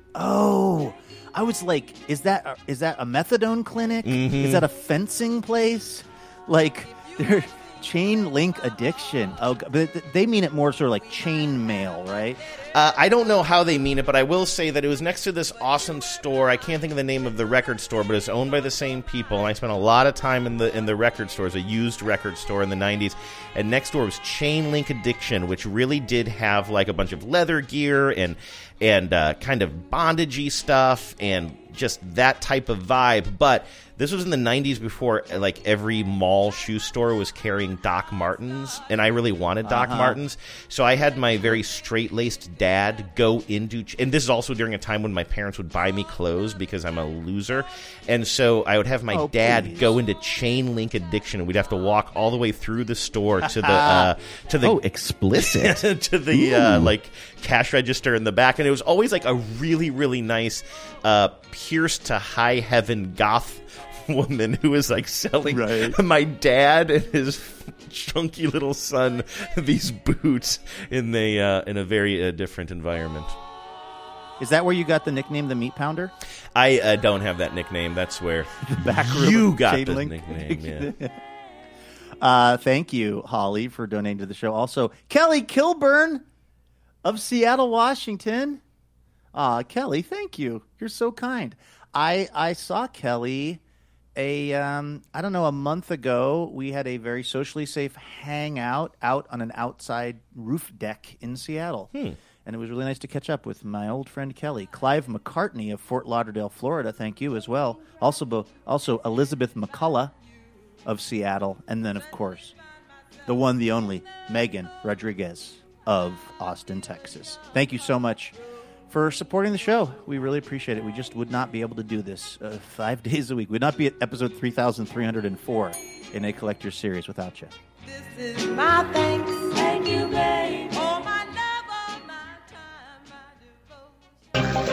Oh, I was like, is that is that a methadone clinic? Mm-hmm. Is that a fencing place? Like, they're Chain Link Addiction. Oh, but they mean it more sort of like chain mail, right? Uh, I don't know how they mean it, but I will say that it was next to this awesome store. I can't think of the name of the record store, but it's owned by the same people. And I spent a lot of time in the in the record store. It was a used record store in the nineties. And next door was Chain Link Addiction, which really did have like a bunch of leather gear and and uh, kind of bondagey stuff and just that type of vibe. But this was in the nineties before like every mall shoe store was carrying Doc Martens, and I really wanted Doc Uh-huh. Martens. So I had my very straight-laced dad go into, and this is also during a time when my parents would buy me clothes because I'm a loser, and so I would have my Oh, dad please. go into Chain Link Addiction, and we'd have to walk all the way through the store to the uh, to the Oh, explicit. to the uh, Ooh. like cash register in the back, and it was always like a really really nice uh, pierced to high heaven goth woman who was like selling Right. my dad and his chunky little son these boots in the uh, in a very uh, different environment. Is that where you got the nickname, the Meat Pounder? I uh, don't have that nickname. That's where Back room you of got Chain the Link. nickname. Yeah. Uh, thank you, Holly, for donating to the show. Also, Kelly Kilburn of Seattle, Washington. Uh, Kelly, thank you. You're so kind. I I saw Kelly a um, I don't know a month ago. We had a very socially safe hangout out on an outside roof deck in Seattle. Hmm. And it was really nice to catch up with my old friend Kelly. Clive McCartney of Fort Lauderdale, Florida. Thank you as well. Also, bo- also Elizabeth McCullough of Seattle. And then, of course, the one, the only, Megan Rodriguez of Austin, Texas. Thank you so much for supporting the show. We really appreciate it. We just would not be able to do this uh, five days a week. We'd not be at episode three thousand three hundred four in a collector's series without you. This is my thanks. Thank you, babe. All my love, all my time, my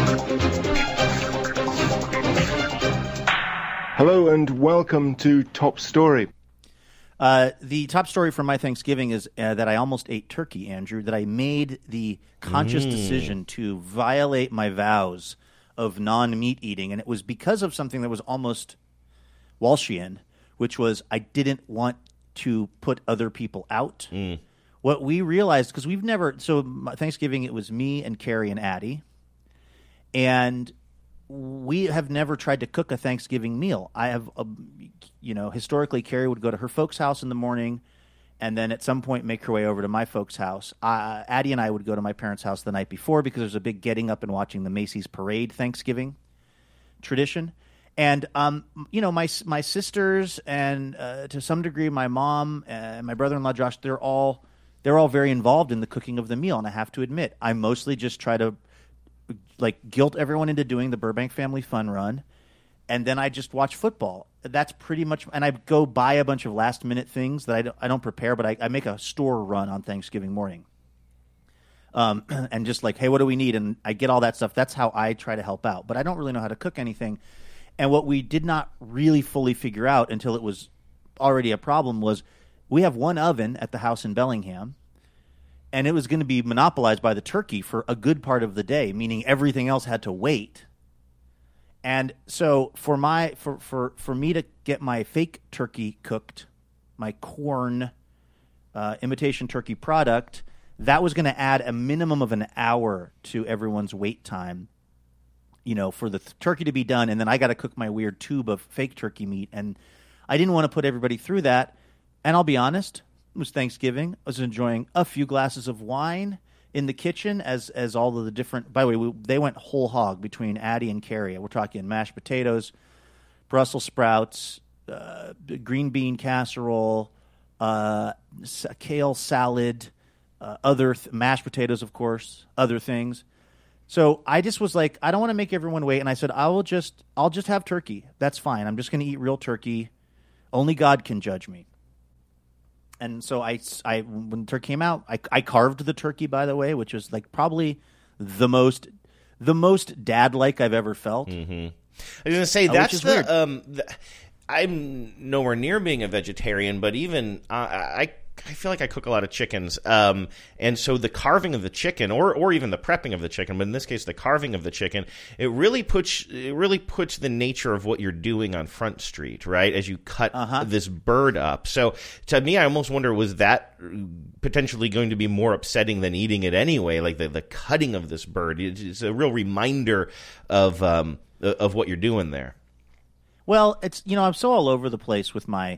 devotion. Hello and welcome to Top Story. Uh, the top story from my Thanksgiving is uh, that I almost ate turkey, Andrew, that I made the conscious Mm. decision to violate my vows of non-meat eating, and it was because of something that was almost Walshian, which was I didn't want to put other people out. Mm. What we realized, because we've never, so my Thanksgiving, it was me and Carrie and Addie, and we have never tried to cook a Thanksgiving meal. I have, a, you know, historically, Carrie would go to her folks' house in the morning and then at some point make her way over to my folks' house. Uh, Addie and I would go to my parents' house the night before because there's a big getting up and watching the Macy's Parade Thanksgiving tradition. And, um, you know, my my sisters and uh, to some degree my mom and my brother-in-law Josh, they're all they're all very involved in the cooking of the meal. And I have to admit, I mostly just try to like guilt everyone into doing the Burbank Family Fun Run, and then I just watch football. That's pretty much, and I go buy a bunch of last minute things that I don't, I don't prepare, but I, I make a store run on Thanksgiving morning. Um, and just like, hey, what do we need? And I get all that stuff. That's how I try to help out, but I don't really know how to cook anything. And what we did not really fully figure out until it was already a problem was we have one oven at the house in Bellingham, and it was going to be monopolized by the turkey for a good part of the day, meaning everything else had to wait. And so for my for, for, for me to get my fake turkey cooked, my corn uh, imitation turkey product, that was going to add a minimum of an hour to everyone's wait time. you know, for the th- turkey to be done, and then I got to cook my weird tube of fake turkey meat, and I didn't want to put everybody through that. And I'll be honest, it was Thanksgiving. I was enjoying a few glasses of wine in the kitchen as as all of the different. By the way, we, they went whole hog between Addie and Carrie. We're talking mashed potatoes, Brussels sprouts, uh, green bean casserole, uh, kale salad, uh, other th- mashed potatoes, of course, other things. So I just was like, I don't want to make everyone wait, and I said, I will just, I'll just have turkey. That's fine. I'm just going to eat real turkey. Only God can judge me. And so I, I when the turkey came out, I, I carved the turkey, by the way, which was like probably the most, the most dad-like I've ever felt. Mm-hmm. I was going to say, uh, that's the, weird. um, the, I'm nowhere near being a vegetarian, but even uh, I I feel like I cook a lot of chickens, um, and so the carving of the chicken, or or even the prepping of the chicken, but in this case, the carving of the chicken, it really puts it really puts the nature of what you're doing on Front Street, right? As you cut uh-huh. this bird up. So to me, I almost wonder, was that potentially going to be more upsetting than eating it anyway? Like the the cutting of this bird, it's a real reminder of um, of what you're doing there. Well, it's, you know, I'm so all over the place with my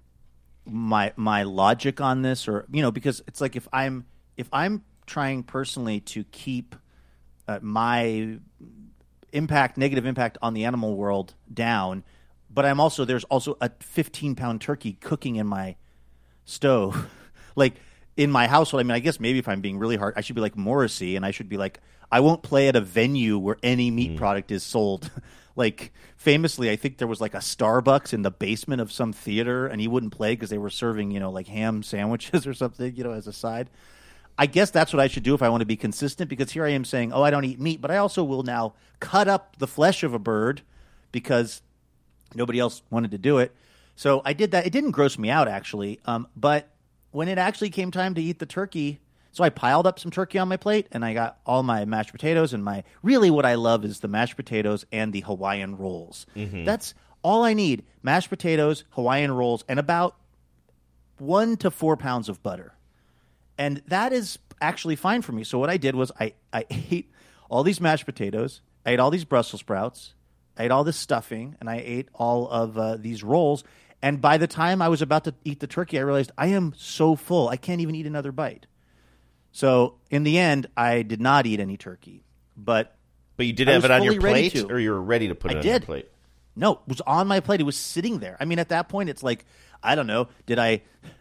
my my logic on this, or, you know, because it's like if I'm if I'm trying personally to keep uh, my impact, negative impact on the animal world down, but I'm also there's also a fifteen pound turkey cooking in my stove, like in my household. I mean, I guess maybe if I'm being really hard, I should be like Morrissey, and I should be like, I won't play at a venue where any meat mm. product is sold. Like, famously, I think there was like a Starbucks in the basement of some theater, and he wouldn't play because they were serving, you know, like ham sandwiches or something, you know, as a side. I guess that's what I should do if I want to be consistent, because here I am saying, oh, I don't eat meat, but I also will now cut up the flesh of a bird because nobody else wanted to do it. So I did that. It didn't gross me out, actually, um, but when it actually came time to eat the turkey, so I piled up some turkey on my plate, and I got all my mashed potatoes, and my really what I love is the mashed potatoes and the Hawaiian rolls. Mm-hmm. That's all I need: mashed potatoes, Hawaiian rolls, and about one to four pounds of butter. And that is actually fine for me. So what I did was I, I ate all these mashed potatoes, I ate all these Brussels sprouts, I ate all this stuffing, and I ate all of uh, these rolls. And by the time I was about to eat the turkey, I realized I am so full, I can't even eat another bite. So in the end, I did not eat any turkey, but but you did I have was it on your fully ready plate, to. or you were ready to put it I on did. your plate. No, it was on my plate. It was sitting there. I mean, at that point, it's like, I don't know. Did I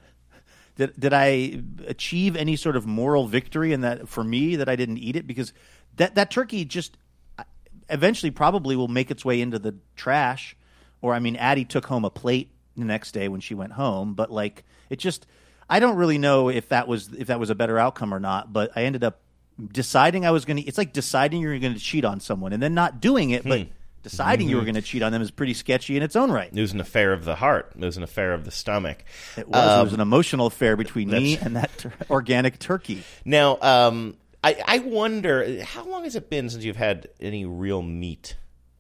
did did I achieve any sort of moral victory in that for me that I didn't eat it? Because that that turkey just eventually probably will make its way into the trash. Or I mean, Addie took home a plate the next day when she went home, but like it just. I don't really know if that was if that was a better outcome or not, but I ended up deciding I was going to. It's like deciding you're going to cheat on someone and then not doing it, but hmm. deciding mm-hmm. you were going to cheat on them is pretty sketchy in its own right. It was an affair of the heart. It was an affair of the stomach. It was. Um, it was an emotional affair between me that's... and that tur- organic turkey. Now, um, I, I wonder, how long has it been since you've had any real meat?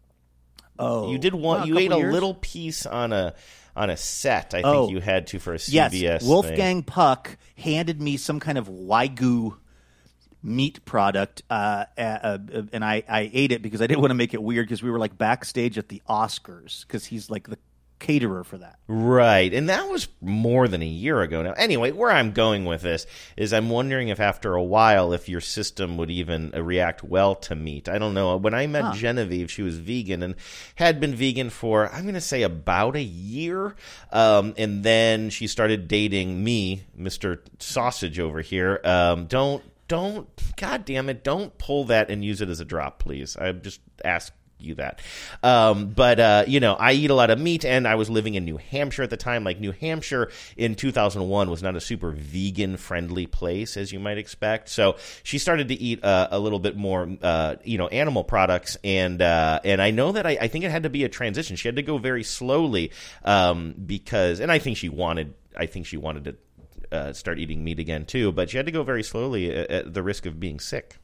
Oh, you did one. well, you ate a years. little piece on a. On a set, I oh, think you had to for a C B S yes, Wolfgang thing. Puck handed me some kind of Wagyu meat product, uh, uh, and I, I ate it because I didn't want to make it weird because we were like backstage at the Oscars because he's like the caterer for that. Right, and that was more than a year ago now. Anyway, where I'm going with this is I'm wondering if after a while if your system would even uh, react well to meat. I don't know. When I met huh. Genevieve, she was vegan and had been vegan for, I'm going to say, about a year, um, and then she started dating me, Mister Sausage over here. Um, don't, don't, God damn it, don't pull that and use it as a drop, please. I just ask you that. Um, but, uh, you know, I eat a lot of meat, and I was living in New Hampshire at the time. Like, New Hampshire in two thousand one was not a super vegan-friendly place, as you might expect. So she started to eat uh, a little bit more, uh, you know, animal products. And uh, and I know that I, I think it had to be a transition. She had to go very slowly um, because, and I think she wanted, I think she wanted to uh, start eating meat again, too. But she had to go very slowly at, at the risk of being sick.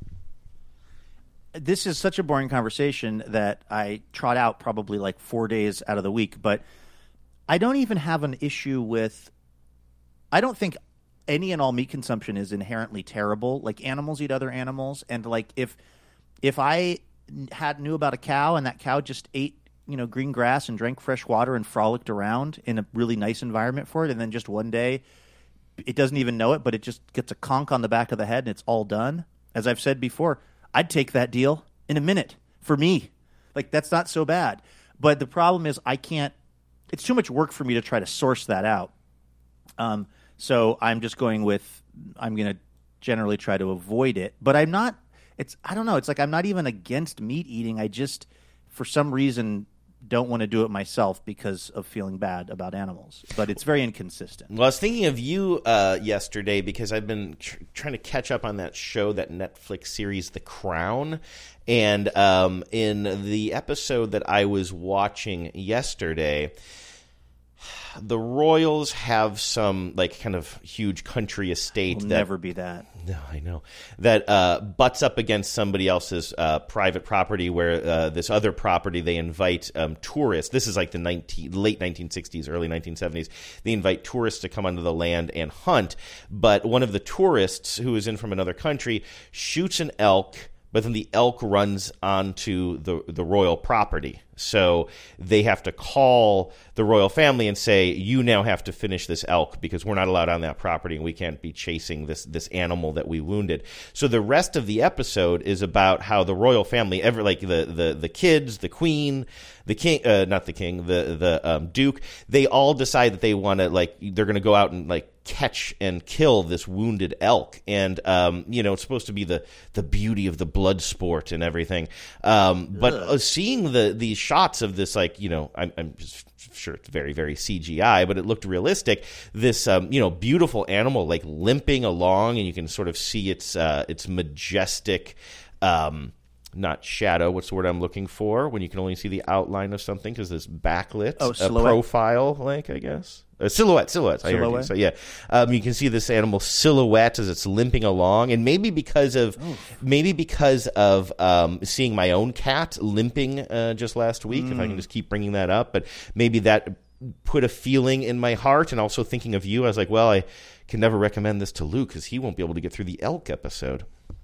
This is such a boring conversation that I trot out probably like four days out of the week, but I don't even have an issue with – I don't think any and all meat consumption is inherently terrible. Like, animals eat other animals, and like if if I had knew about a cow, and that cow just ate, you know, green grass and drank fresh water and frolicked around in a really nice environment for it, and then just one day, it doesn't even know it, but it just gets a conk on the back of the head and it's all done. As I've said before, I'd take that deal in a minute for me. Like, that's not so bad. But the problem is I can't – it's too much work for me to try to source that out. Um, so I'm just going with – I'm going to generally try to avoid it. But I'm not – it's I don't know. It's like I'm not even against meat eating. I just, for some reason – don't want to do it myself because of feeling bad about animals. But it's very inconsistent. Well, I was thinking of you uh, yesterday because I've been tr- trying to catch up on that show, that Netflix series, The Crown. And um, in the episode that I was watching yesterday, the royals have some like kind of huge country estate. Will that never be that. No, I know that uh, butts up against somebody else's uh, private property. Where uh, this other property, they invite um, tourists. This is like the nineteen, late nineteen sixties, early nineteen seventies. They invite tourists to come onto the land and hunt. But one of the tourists, who is in from another country, shoots an elk. But then the elk runs onto the the royal property. So they have to call the royal family and say, you now have to finish this elk because we're not allowed on that property and we can't be chasing this this animal that we wounded. So the rest of the episode is about how the royal family, ever like the, the, the kids, the queen, the king, uh, not the king, the, the um, duke, they all decide that they want to, like, they're going to go out and, like, catch and kill this wounded elk. And, um, you know, it's supposed to be the, the beauty of the blood sport and everything. Um, but uh, seeing the, the shots of this, like, you know, I'm, I'm just sure it's very, very C G I, but it looked realistic. This, um, you know, beautiful animal, like, limping along, and you can sort of see its, uh, its majestic, um, not shadow, what's the word I'm looking for, when you can only see the outline of something because it's backlit, oh, a profile, like, I guess. Uh, silhouette, silhouette. I heard you. So yeah, um, you can see this animal silhouette as it's limping along, and maybe because of oh. maybe because of um, seeing my own cat limping uh, just last week. Mm. If I can just keep bringing that up, but maybe that put a feeling in my heart, and also thinking of you, I was like, well, I can never recommend this to Luke because he won't be able to get through the elk episode.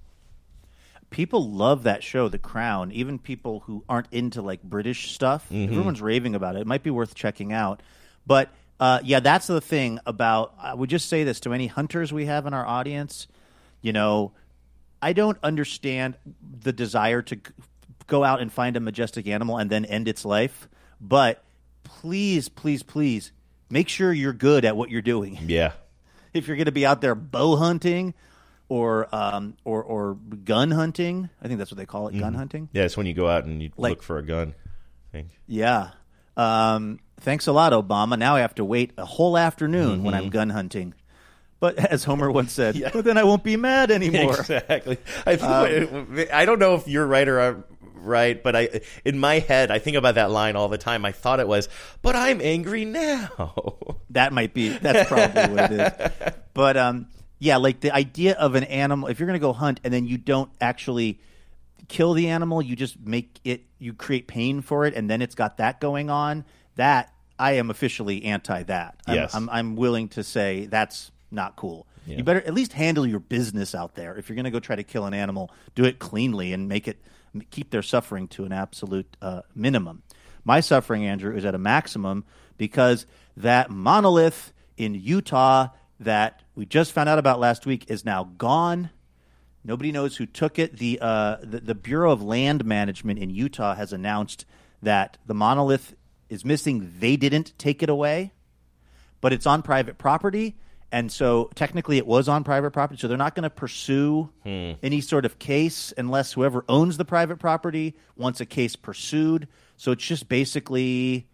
People love that show, The Crown. Even people who aren't into like British stuff, mm-hmm. everyone's raving about it. It might be worth checking out, but. Uh, yeah, that's the thing about, I would just say this to any hunters we have in our audience. You know, I don't understand the desire to go out and find a majestic animal and then end its life. But please, please, please make sure you're good at what you're doing. Yeah. If you're going to be out there bow hunting or, um, or, or gun hunting, I think that's what they call it, mm-hmm. gun hunting. Yeah, it's when you go out and you like, look for a gun, I think. Yeah. Um, thanks a lot, Obama. Now I have to wait a whole afternoon mm-hmm. when I'm gun hunting. But as Homer once said, yeah. but then I won't be mad anymore. Exactly. I, think, um, I don't know if you're right or I'm right, but I, in my head, I think about that line all the time. I thought it was, but I'm angry now. That might be, that's probably what it is. But um, yeah, like the idea of an animal, if you're going to go hunt and then you don't actually kill the animal, you just make it, you create pain for it, and then it's got that going on. That I am officially anti that. I'm, yes. I'm, I'm willing to say that's not cool. Yeah. You better at least handle your business out there. If you're going to go try to kill an animal, do it cleanly and make it keep their suffering to an absolute uh, minimum. My suffering, Andrew, is at a maximum because that monolith in Utah that we just found out about last week is now gone. Nobody knows who took it. The, uh, the the Bureau of Land Management in Utah has announced that the monolith is missing. They didn't take it away, but it's on private property, and so technically it was on private property, so they're not going to pursue hmm. any sort of case unless whoever owns the private property wants a case pursued. So it's just basically,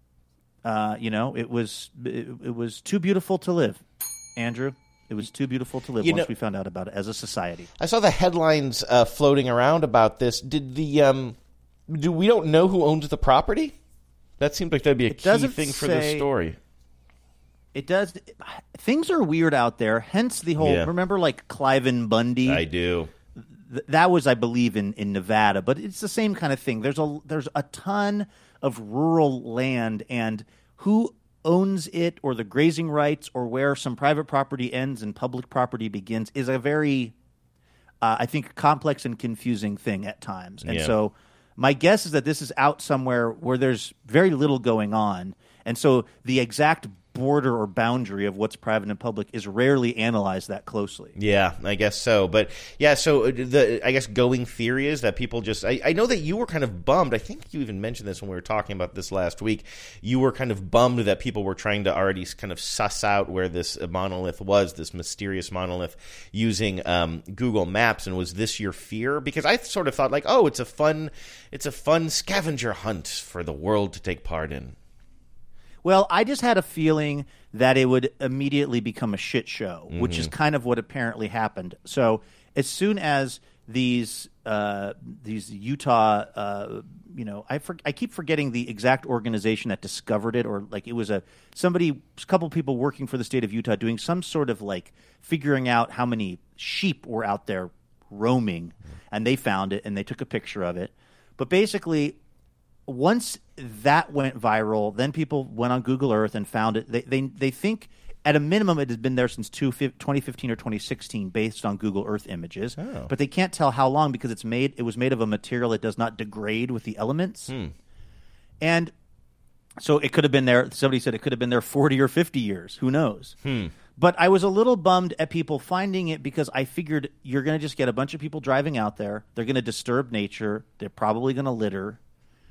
uh, you know, it was it, it was too beautiful to live, Andrew. It was too beautiful to live you once know, we found out about it as a society. I saw the headlines uh, floating around about this. Did the um, do we don't know who owns the property? That seemed like that'd be a it key thing for this story. It does. Things are weird out there. Hence the whole. Yeah. Remember, like Cliven Bundy. I do. Th- that was, I believe, in, in Nevada, but it's the same kind of thing. There's a there's a ton of rural land, and who owns it, or the grazing rights, or where some private property ends and public property begins, is a very uh, I think, complex and confusing thing at times. And Yeah. so my guess is that this is out somewhere where there's very little going on. And so the exact border or boundary of what's private and public is rarely analyzed that closely. Yeah, I guess so. But yeah, so the I guess going theory is that people just I, I know that you were kind of bummed. I think you even mentioned this when we were talking about this last week. You were kind of bummed that people were trying to already kind of suss out where this monolith was, this mysterious monolith, using um, Google Maps. And was this your fear? Because I sort of thought like, oh, it's a fun it's a fun scavenger hunt for the world to take part in. Well, I just had a feeling that it would immediately become a shit show, mm-hmm. which is kind of what apparently happened. So as soon as these uh, these Utah, uh, you know, I for, I keep forgetting the exact organization that discovered it, or like it was a somebody, a couple people working for the state of Utah doing some sort of like figuring out how many sheep were out there roaming, and they found it and they took a picture of it. But basically, once that went viral, then people went on Google Earth and found it. They they, they think at a minimum it has been there since twenty fifteen or twenty sixteen based on Google Earth images. Oh. But they can't tell how long because it's made it was made of a material that does not degrade with the elements. Hmm. And so it could have been there. Somebody said it could have been there forty or fifty years. Who knows? Hmm. But I was a little bummed at people finding it because I figured you're going to just get a bunch of people driving out there. They're going to disturb nature. They're probably going to litter.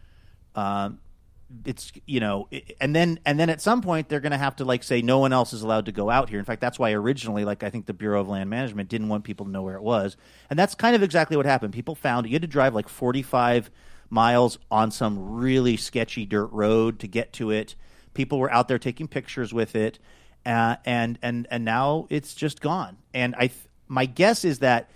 Um, it's you know, and then and then at some point they're going to have to like say no one else is allowed to go out here. In fact, that's why originally, like I think the Bureau of Land Management didn't want people to know where it was, and that's kind of exactly what happened. People found you had to drive like forty-five miles on some really sketchy dirt road to get to it. People were out there taking pictures with it, uh, and and and now it's just gone. And I, th- my guess is that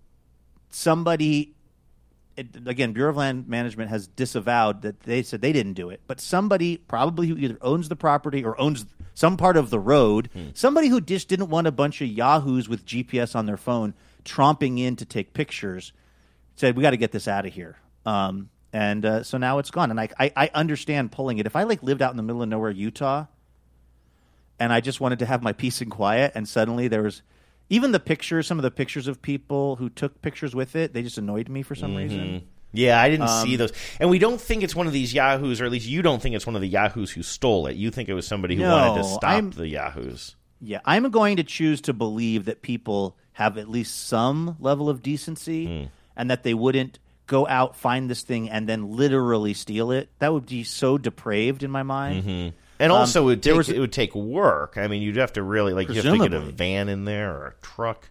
somebody. It, again, Bureau of Land Management has disavowed that they said they didn't do it. But somebody probably who either owns the property or owns some part of the road, hmm. somebody who just didn't want a bunch of yahoos with G P S on their phone tromping in to take pictures, said, we got to get this out of here. Um, and uh, so now it's gone. And I, I, I understand pulling it. If I like lived out in the middle of nowhere, Utah, and I just wanted to have my peace and quiet, and suddenly there was... Even the pictures, some of the pictures of people who took pictures with it, they just annoyed me for some mm-hmm. reason. Yeah, I didn't um, see those. And we don't think it's one of these yahoos, or at least you don't think it's one of the yahoos who stole it. You think it was somebody who no, wanted to stop I'm, the yahoos. Yeah, I'm going to choose to believe that people have at least some level of decency mm. and that they wouldn't go out, find this thing, and then literally steal it. That would be so depraved in my mind. Mm-hmm. And also, um, it, would take, was, it would take work. I mean, you'd have to really, like, you have to get a van in there or a truck.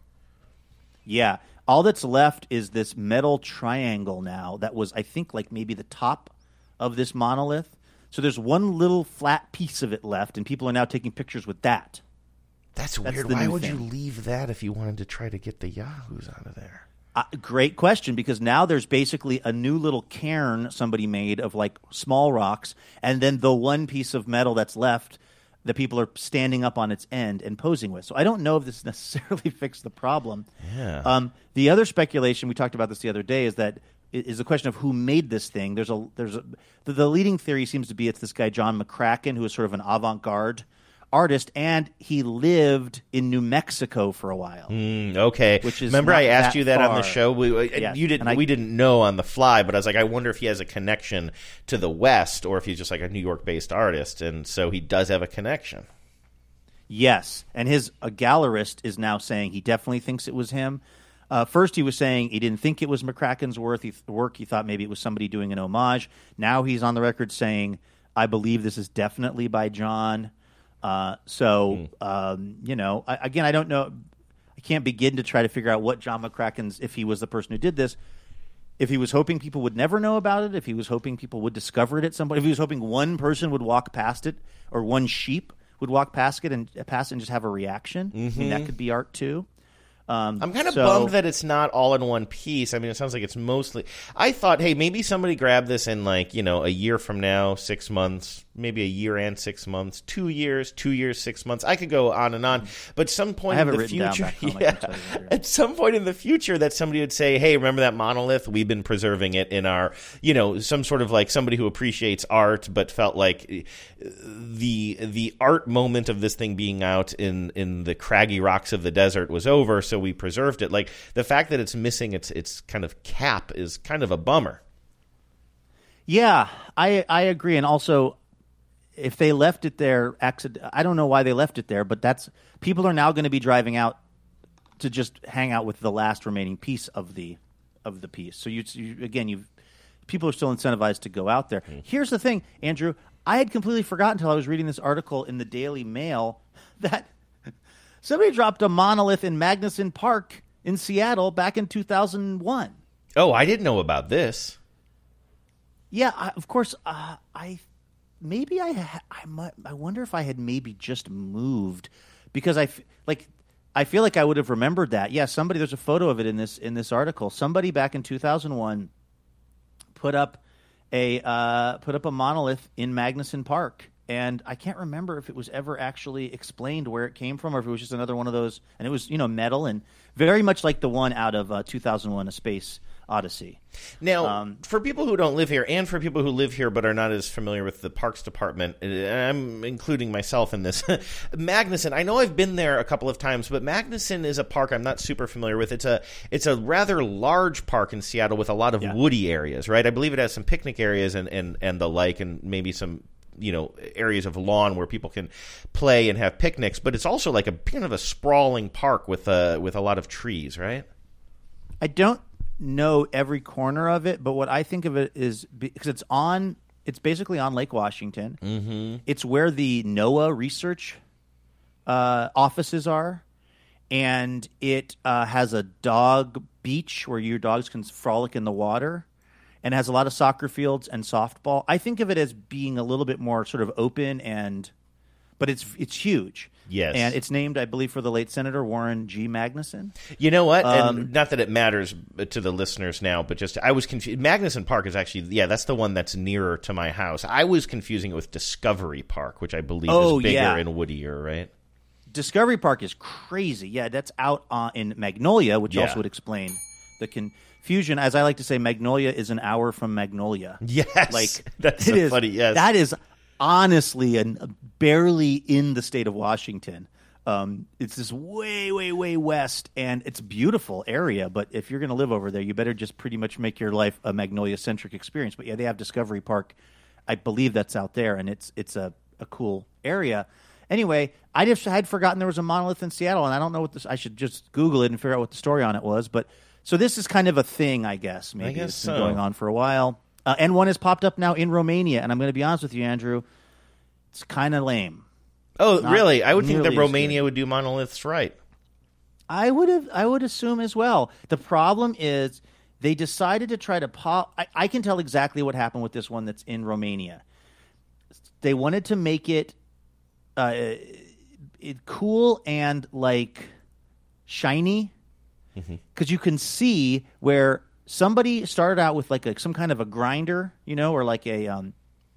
Yeah. All that's left is this metal triangle now that was, I think, like maybe the top of this monolith. So there's one little flat piece of it left, and people are now taking pictures with that. That's, That's weird. Why would thing. you leave that if you wanted to try to get the yahoos out of there? Uh, great question, because now there's basically a new little cairn somebody made of like small rocks, and then the one piece of metal that's left that people are standing up on its end and posing with. So I don't know if this necessarily fixed the problem. Yeah. Um, the other speculation, we talked about this the other day, is that is the question of who made this thing. There's a there's a the, the leading theory seems to be it's this guy John McCracken, who is sort of an avant-garde artist, and he lived in New Mexico for a while. Mm, okay, which is remember I asked you that far. on the show. We, yeah. You didn't. I, we didn't know on the fly, but I was like, I wonder if he has a connection to the West, or if he's just like a New York-based artist, and so he does have a connection. Yes, and his a gallerist is now saying he definitely thinks it was him. Uh, first, he was saying he didn't think it was McCracken's work. He, work. He thought maybe it was somebody doing an homage. Now he's on the record saying, I believe this is definitely by John. Uh, so, mm. um, you know, I, again, I don't know. I can't begin to try to figure out what John McCracken's, if he was the person who did this, if he was hoping people would never know about it, if he was hoping people would discover it at some point, if he was hoping one person would walk past it, or one sheep would walk past it and past it and just have a reaction. Mm-hmm. I mean, that could be art too. Um, I'm kind of so, bummed that it's not all in one piece. I mean, it sounds like it's mostly... I thought, hey, maybe somebody grabbed this in, like, you know, a year from now, six months, maybe a year and six months, two years, two years, six months. I could go on and on. But some point in the future... Yeah, at some point in the future that somebody would say, hey, remember that monolith? We've been preserving it in our... You know, some sort of, like, somebody who appreciates art but felt like the the art moment of this thing being out in, in the craggy rocks of the desert was over, so we preserved it. Like the fact that it's missing its its kind of cap is kind of a bummer. Yeah, I I agree, and also if they left it there, accident, I don't know why they left it there, but that's people are now going to be driving out to just hang out with the last remaining piece of the of the piece. So you, you again, you people are still incentivized to go out there. Mm-hmm. Here's the thing, Andrew. I had completely forgotten until I was reading this article in the Daily Mail that somebody dropped a monolith in Magnuson Park in Seattle back in two thousand one. Oh, I didn't know about this. Yeah, I, of course. Uh, I maybe I ha- I might, I wonder if I had maybe just moved because I f- like I feel like I would have remembered that. Yeah, somebody. There's a photo of it in this in this article. Somebody back in two thousand one put up a uh, put up a monolith in Magnuson Park, and I can't remember if it was ever actually explained where it came from, or if it was just another one of those. And it was you know metal and very much like the one out of uh, two thousand one: A Space Odyssey. Now, um, for people who don't live here, and for people who live here but are not as familiar with the Parks Department, and I'm including myself in this, Magnuson, I know I've been there a couple of times, but Magnuson is a park I'm not super familiar with. It's a it's a rather large park in Seattle with a lot of yeah. woody areas, right? I believe it has some picnic areas and, and, and the like, and maybe some you know areas of lawn where people can play and have picnics, but it's also like a kind of a sprawling park with a, with a lot of trees, right? I don't know every corner of it, but what I think of it is because it's on it's basically on Lake Washington. Mm-hmm. It's where the NOAA research uh, offices are, and it uh, has a dog beach where your dogs can frolic in the water, and it has a lot of soccer fields and softball. I think of it as being a little bit more sort of open, and but it's it's huge. Yes. And it's named, I believe, for the late Senator Warren G. Magnuson. You know what? Um, and not that it matters to the listeners now, but just I was confused. Magnuson Park is actually, yeah, that's the one that's nearer to my house. I was confusing it with Discovery Park, which I believe oh, is bigger yeah. and woodier, right? Discovery Park is crazy. Yeah, that's out uh, in Magnolia, which yeah. also would explain the confusion. As I like to say, Magnolia is an hour from Magnolia. Yes. Like, that's it so is, funny, yes. That is honestly and barely in the state of Washington. Um, it's this way, way, way west, and it's a beautiful area. But if you're going to live over there, you better just pretty much make your life a Magnolia-centric experience. But yeah, they have Discovery Park. I believe that's out there, and it's it's a, a cool area. Anyway, I just had forgotten there was a monolith in Seattle, and I don't know what this. I should just Google it and figure out what the story on it was. But so this is kind of a thing, I guess. Maybe I guess it's so. been going on for a while, uh, and one has popped up now in Romania. And I'm going to be honest with you, Andrew, it's kind of lame. Oh, Not really? I would think that nearly as Romania good. would do monoliths right. I would have. I would assume as well. The problem is they decided to try to pop. I, I can tell exactly what happened with this one that's in Romania. They wanted to make it, uh, it cool and like shiny, because mm-hmm. you can see where somebody started out with like a, some kind of a grinder, you know, or like a um,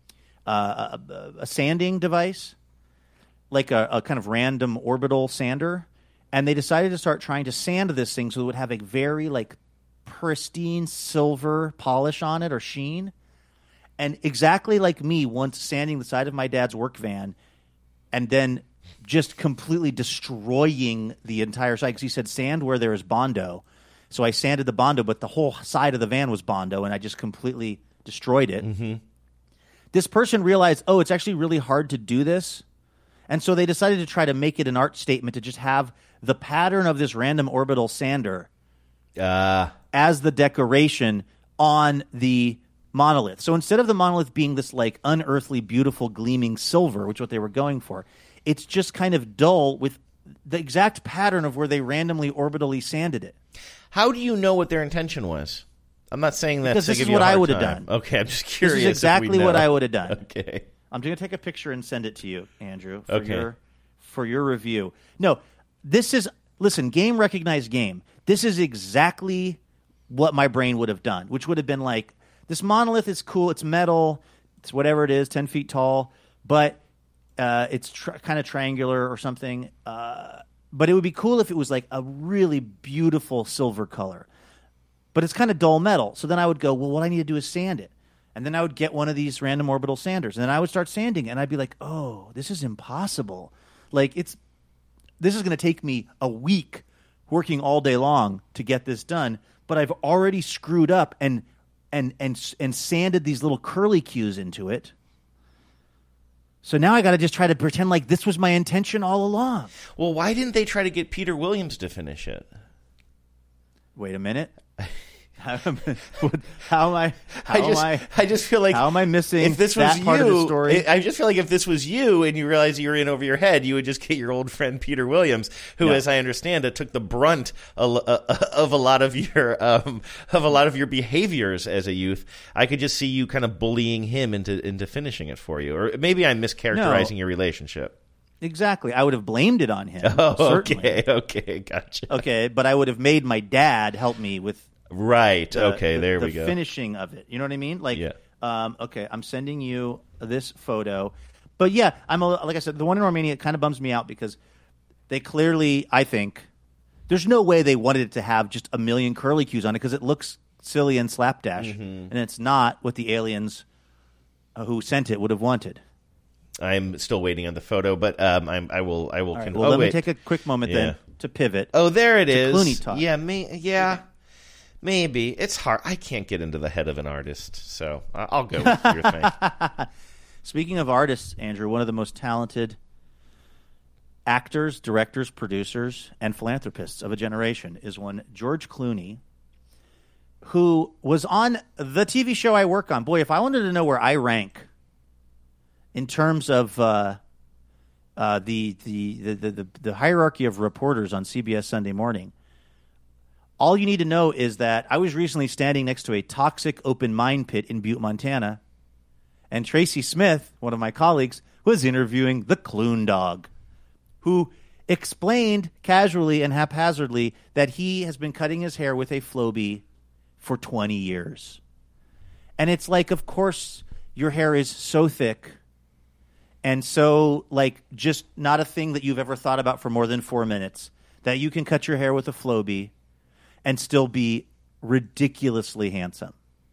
uh, a, a sanding device. Like a, a kind of random orbital sander, and they decided to start trying to sand this thing so it would have a very like pristine silver polish on it or sheen. And exactly like me once sanding the side of my dad's work van and then just completely destroying the entire side because he said sand where there is Bondo. So I sanded the Bondo, but the whole side of the van was Bondo, and I just completely destroyed it. Mm-hmm. This person realized, oh, it's actually really hard to do this. And so they decided to try to make it an art statement to just have the pattern of this random orbital sander uh. as the decoration on the monolith. So instead of the monolith being this like unearthly, beautiful, gleaming silver, which is what they were going for, it's just kind of dull with the exact pattern of where they randomly orbitally sanded it. How do you know what their intention was? I'm not saying that because to this give is you what a hard I would have time. done. Okay, I'm just curious. This is exactly what I would have done. Okay. I'm going to take a picture and send it to you, Andrew, for Okay. your for your review. No, this is listen, game recognized game. This is exactly what my brain would have done, which would have been like, this monolith is cool, it's metal, it's whatever it is, ten feet tall, but uh, it's tr- kind of triangular or something. Uh, but it would be cool if it was like a really beautiful silver color. But it's kind of dull metal. So then I would go, well, what I need to do is sand it. And then I would get one of these random orbital sanders, and then I would start sanding, and I'd be like, "Oh, this is impossible! Like it's this is going to take me a week working all day long to get this done, but I've already screwed up and and and and sanded these little curly cues into it. So now I got to just try to pretend like this was my intention all along. Well, why didn't they try to get Peter Williams to finish it? Wait a minute. How am I? How am I? How I just, am I? I just feel like how am I missing if this that was part you, of the story? I just feel like if this was you and you realized you were in over your head, you would just get your old friend Peter Williams, who, Yeah. as I understand it, took the brunt of a lot of your um, of a lot of your behaviors as a youth. I could just see you kind of bullying him into into finishing it for you, or maybe I'm mischaracterizing No. your relationship. Exactly. I would have blamed it on him. Oh, certainly. okay, okay, gotcha. Okay, but I would have made my dad help me with Right. the- okay. the- there the we go. finishing of it. You know what I mean? Like, Yeah. um, okay, I'm sending you this photo, but yeah, I'm a, like I said, the one in Romania kind of bums me out because they clearly, I think, there's no way they wanted it to have just a million curly cues on it because it looks silly and slapdash, Mhm. and it's not what the aliens uh, who sent it would have wanted. I'm still waiting on the photo, but um, I'm, I will. I will. All right, con- well, oh, let wait. me take a quick moment Yeah. then to pivot. Oh, there it to is. Clooney talk. Yeah, me. Yeah, maybe it's hard. I can't get into the head of an artist, so I- I'll go with your thing. Speaking of artists, Andrew, one of the most talented actors, directors, producers, and philanthropists of a generation is one George Clooney, who was on the T V show I work on. Boy, if I wanted to know where I rank in terms of uh, uh, the, the, the, the, the, the hierarchy of reporters on C B S Sunday Morning, all you need to know is that I was recently standing next to a toxic open mine pit in Butte, Montana, and Tracy Smith, one of my colleagues, was interviewing the Clune Dog, who explained casually and haphazardly that he has been cutting his hair with a Flowbee for twenty years. And it's like, of course, your hair is so thick and so, like, just not a thing that you've ever thought about for more than four minutes that you can cut your hair with a Flowbee and still be ridiculously handsome.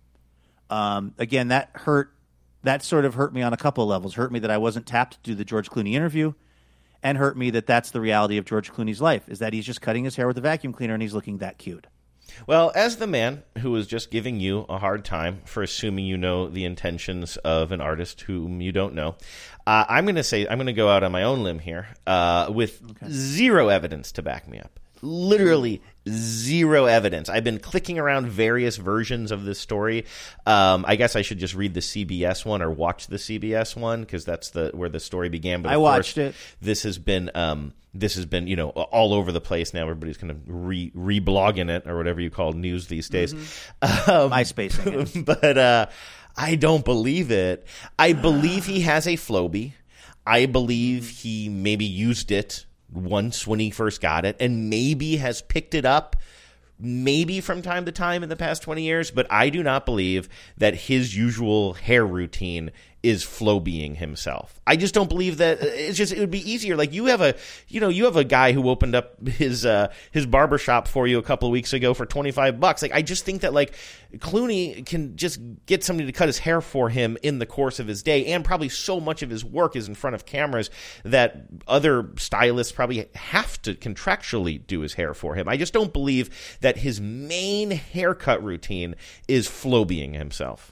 Um, again, that hurt. That sort of hurt me on a couple of levels. Hurt me that I wasn't tapped to do the George Clooney interview, and hurt me that that's the reality of George Clooney's life, is that he's just cutting his hair with a vacuum cleaner and he's looking that cute. Well, as the man who was just giving you a hard time for assuming you know the intentions of an artist whom you don't know, uh, I'm going to say I'm going to go out on my own limb here uh, with okay. zero evidence to back me up. Literally zero evidence. I've been clicking around various versions of this story. Um, I guess I should just read the C B S one or watch the C B S one because that's the where the story began. But of I watched course, it. This has been um, this has been you know all over the place now. Everybody's kind of re reblogging it or whatever you call news these days. Mm-hmm. Um, MySpace, but uh, I don't believe it. I believe he has a Flowbee. I believe he maybe used it once when he first got it, and maybe has picked it up maybe from time to time in the past twenty years, but I do not believe that his usual hair routine is Flowbeing himself. I just don't believe that. It's just, it would be easier. Like you have a, you know, you have a guy who opened up his, uh, his barbershop for you a couple of weeks ago for twenty-five bucks. Like, I just think that like Clooney can just get somebody to cut his hair for him in the course of his day. And probably so much of his work is in front of cameras that other stylists probably have to contractually do his hair for him. I just don't believe that his main haircut routine is Flowbeing himself.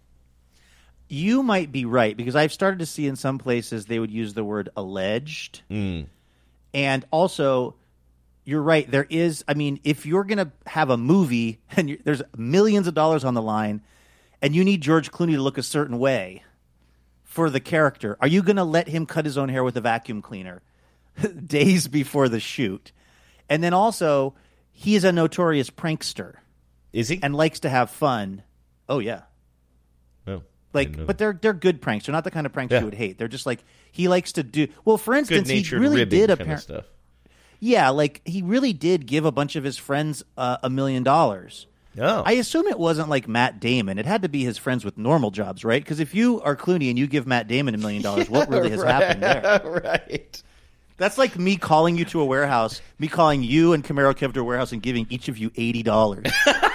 You might be right, because I've started to see in some places they would use the word alleged. Mm. And also, you're right, there is, I mean, if you're going to have a movie and you, there's millions of dollars on the line and you need George Clooney to look a certain way for the character, are you going to let him cut his own hair with a vacuum cleaner days before the shoot? And then also, he is a notorious prankster. Is he? And likes to have fun. Oh, yeah. Oh. Like, but they're they're good pranks. They're not the kind of pranks Yeah. you would hate. They're just like, he likes to do. Well, for instance, he Good-natured really ribbing did kind of apparently. stuff. Yeah, like he really did give a bunch of his friends uh, a million dollars. Oh. I assume it wasn't like Matt Damon. It had to be his friends with normal jobs, right? Because if you are Clooney and you give Matt Damon a million dollars, what really has right, happened there? Right. That's like me calling you to a warehouse, me calling you and Camaro Kev to a warehouse and giving each of you eighty dollars.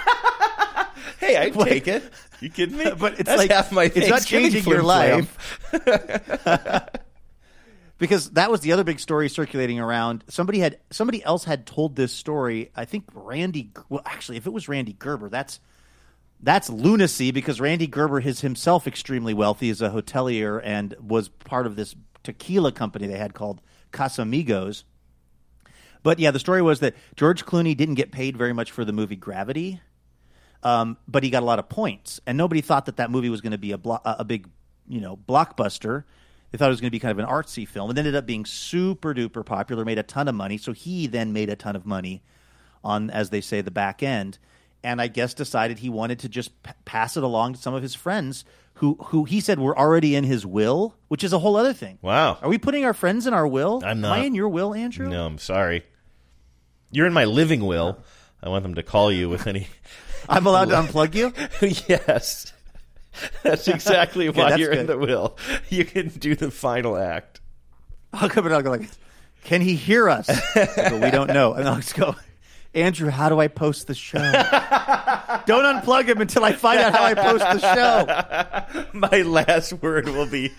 Hey, I'd take it. You kidding me? But it's That's like half my it's not Thanksgiving changing your flim life. Because that was the other big story circulating around. Somebody had somebody else had told this story. I think Randy. Well, actually, if it was Randy Gerber, that's that's lunacy. Because Randy Gerber is himself extremely wealthy, is a hotelier, and was part of this tequila company they had called Casamigos. But yeah, the story was that George Clooney didn't get paid very much for the movie Gravity, um, but he got a lot of points, and nobody thought that that movie was going to be a blo- a big, you know, blockbuster. They thought it was going to be kind of an artsy film. It ended up being super duper popular, made a ton of money. So he then made a ton of money on, as they say, the back end. And I guess decided he wanted to just p- pass it along to some of his friends who, who he said were already in his will, which is a whole other thing. Wow. Are we putting our friends in our will? I'm not. Am I in your will, Andrew? No, I'm sorry. You're in my living will. I want them to call you with any... I'm allowed to unplug you? Yes. That's exactly Okay, why that's you're in good. the will. You can do the final act. I'll come and I'll go like, can he hear us? I go, we don't know. And I'll just go, Andrew, how do I post the show? Don't unplug him until I find out how I post the show. My last word will be,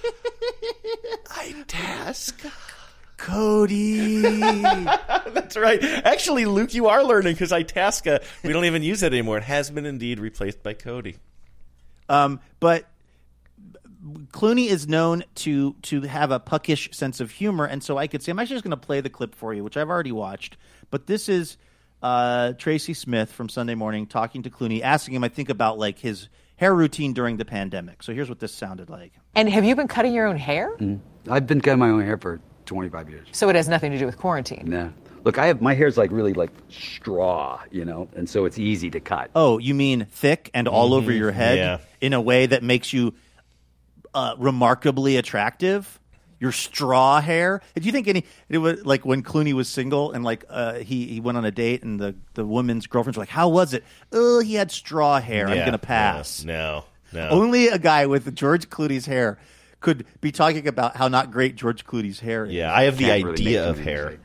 I task Cody. That's right. Actually, Luke, you are learning because Itasca, we don't even use it anymore. It has been indeed replaced by Cody. Um, but Clooney is known to to have a puckish sense of humor, and so I could say I'm actually just going to play the clip for you, which I've already watched. But this is uh, Tracy Smith from Sunday Morning talking to Clooney, asking him, I think, about like his hair routine during the pandemic. So here's what this sounded like. And have you been cutting your own hair? Mm. I've been cutting my own hair for twenty-five years. So it has nothing to do with quarantine? Nah. Look, I have my hair's like really like straw, you know, and so it's easy to cut. Oh, you mean thick and all Mhm. over your head Yeah. in a way that makes you uh, remarkably attractive? Your straw hair. Do you think any? It was like when Clooney was single and like uh, he he went on a date and the the woman's girlfriends were like, "How was it?" Oh, he had straw hair. I'm Yeah, gonna pass. No, no. Only a guy with George Clooney's hair could be talking about how not great George Clooney's hair is. Yeah, I have the Can't really idea make of him hair.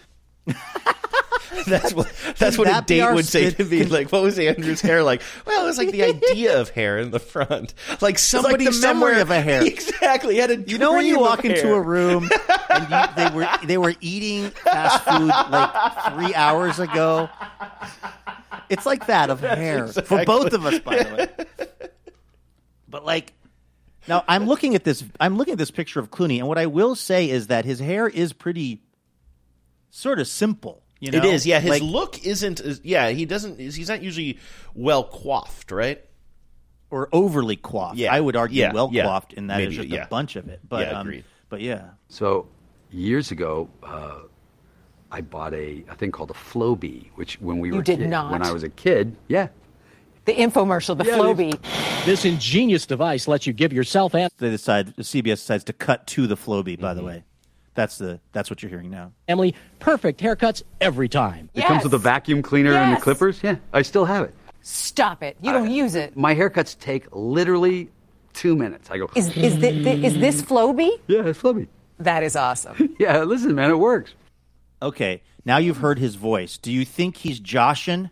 That's what that's Can what a that be date our would say spin- to me. Like, what was Andrew's hair like? Well, it was like the idea of hair in the front. Like somebody the somewhere memory of a hair. Exactly. Had a You know when you dream of walk into hair. a room and you, they were they were eating fast food like three hours ago. It's like that of That's hair for exactly- both of us, by the way. But like, now I'm looking at this. I'm looking at this picture of Clooney, and what I will say is that his hair is pretty sort of simple. You know? It is, yeah. His Like- look isn't. as- Yeah, he doesn't. He's not usually well coiffed, right? or overly coiffed. Yeah. I would argue Yeah, well yeah. coiffed in that Maybe, it's just yeah. a bunch of it. But Yeah, um, agreed. but yeah. So years ago, uh, I bought a, a thing called a Flowbee, which when we You were did kid- not? when I was a kid, yeah. The infomercial, the Yeah, Flowbee. This ingenious device lets you give yourself and They decide C B S decides to cut to the Flowbee. By the Mm-hmm. way, that's the that's what you're hearing now. Emily perfect haircuts every time. It comes with a vacuum cleaner and the Yes. clippers. Yeah, I still have it. Stop it. You don't use it. My haircuts take literally two minutes. I go. Is, is, thi- thi- is this Flowbee? Yeah, it's Flowbee. That is awesome. Yeah, listen, man, it works. Okay, now you've heard his voice. Do you think he's joshing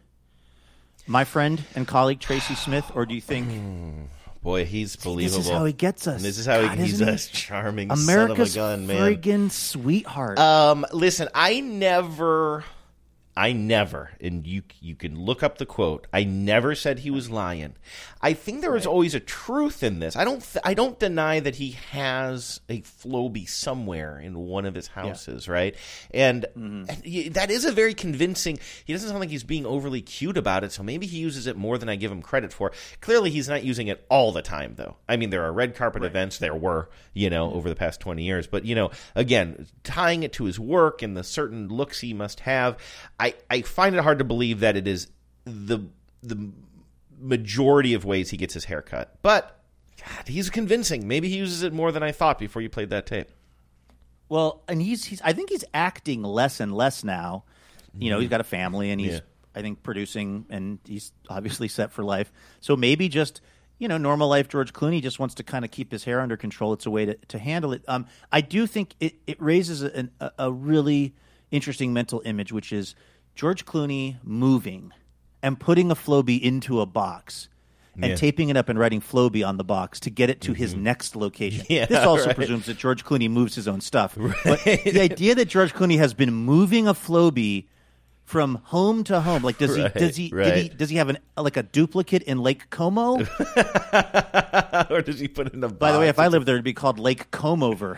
my friend and colleague Tracy Smith, or do you think Boy, he's believable. this is how he gets us? And this is how God, he, he's isn't a he? charming America's son of a gun, man. friggin' sweetheart. Um, listen, I never, I never, and you you can look up the quote. I never said he was lying. I think there was always a truth in this. I don't, th- I don't deny that he has a Flowbee somewhere in one of his houses, right? And y- that is a very convincing. He doesn't sound like he's being overly cute about it, so maybe he uses it more than I give him credit for. Clearly, he's not using it all the time, though. I mean, there are red carpet events. There were, you know, over the past twenty years. But you know, again, tying it to his work and the certain looks he must have, I, I find it hard to believe that it is the the majority of ways he gets his hair cut. But God, he's convincing. Maybe he uses it more than I thought before you played that tape. Well, and he's he's I think he's acting less and less now. You know, he's got a family and he's Yeah. I think producing and he's obviously set for life. So maybe just, you know, normal life George Clooney just wants to kind of keep his hair under control. It's a way to, to handle it. Um, I do think it, it raises a, a, a really interesting mental image, which is George Clooney moving and putting a Flowbee into a box. and Yeah. taping it up and writing Floby on the box to get it to his next location. Yeah, this also right. presumes that George Clooney moves his own stuff. But the idea that George Clooney has been moving a Floby from home to home, like does Right, he does he, did he right. does he have an like a duplicate in Lake Como? Or does he put it in a box? By the way, if I lived there, it'd be called Lake Comover.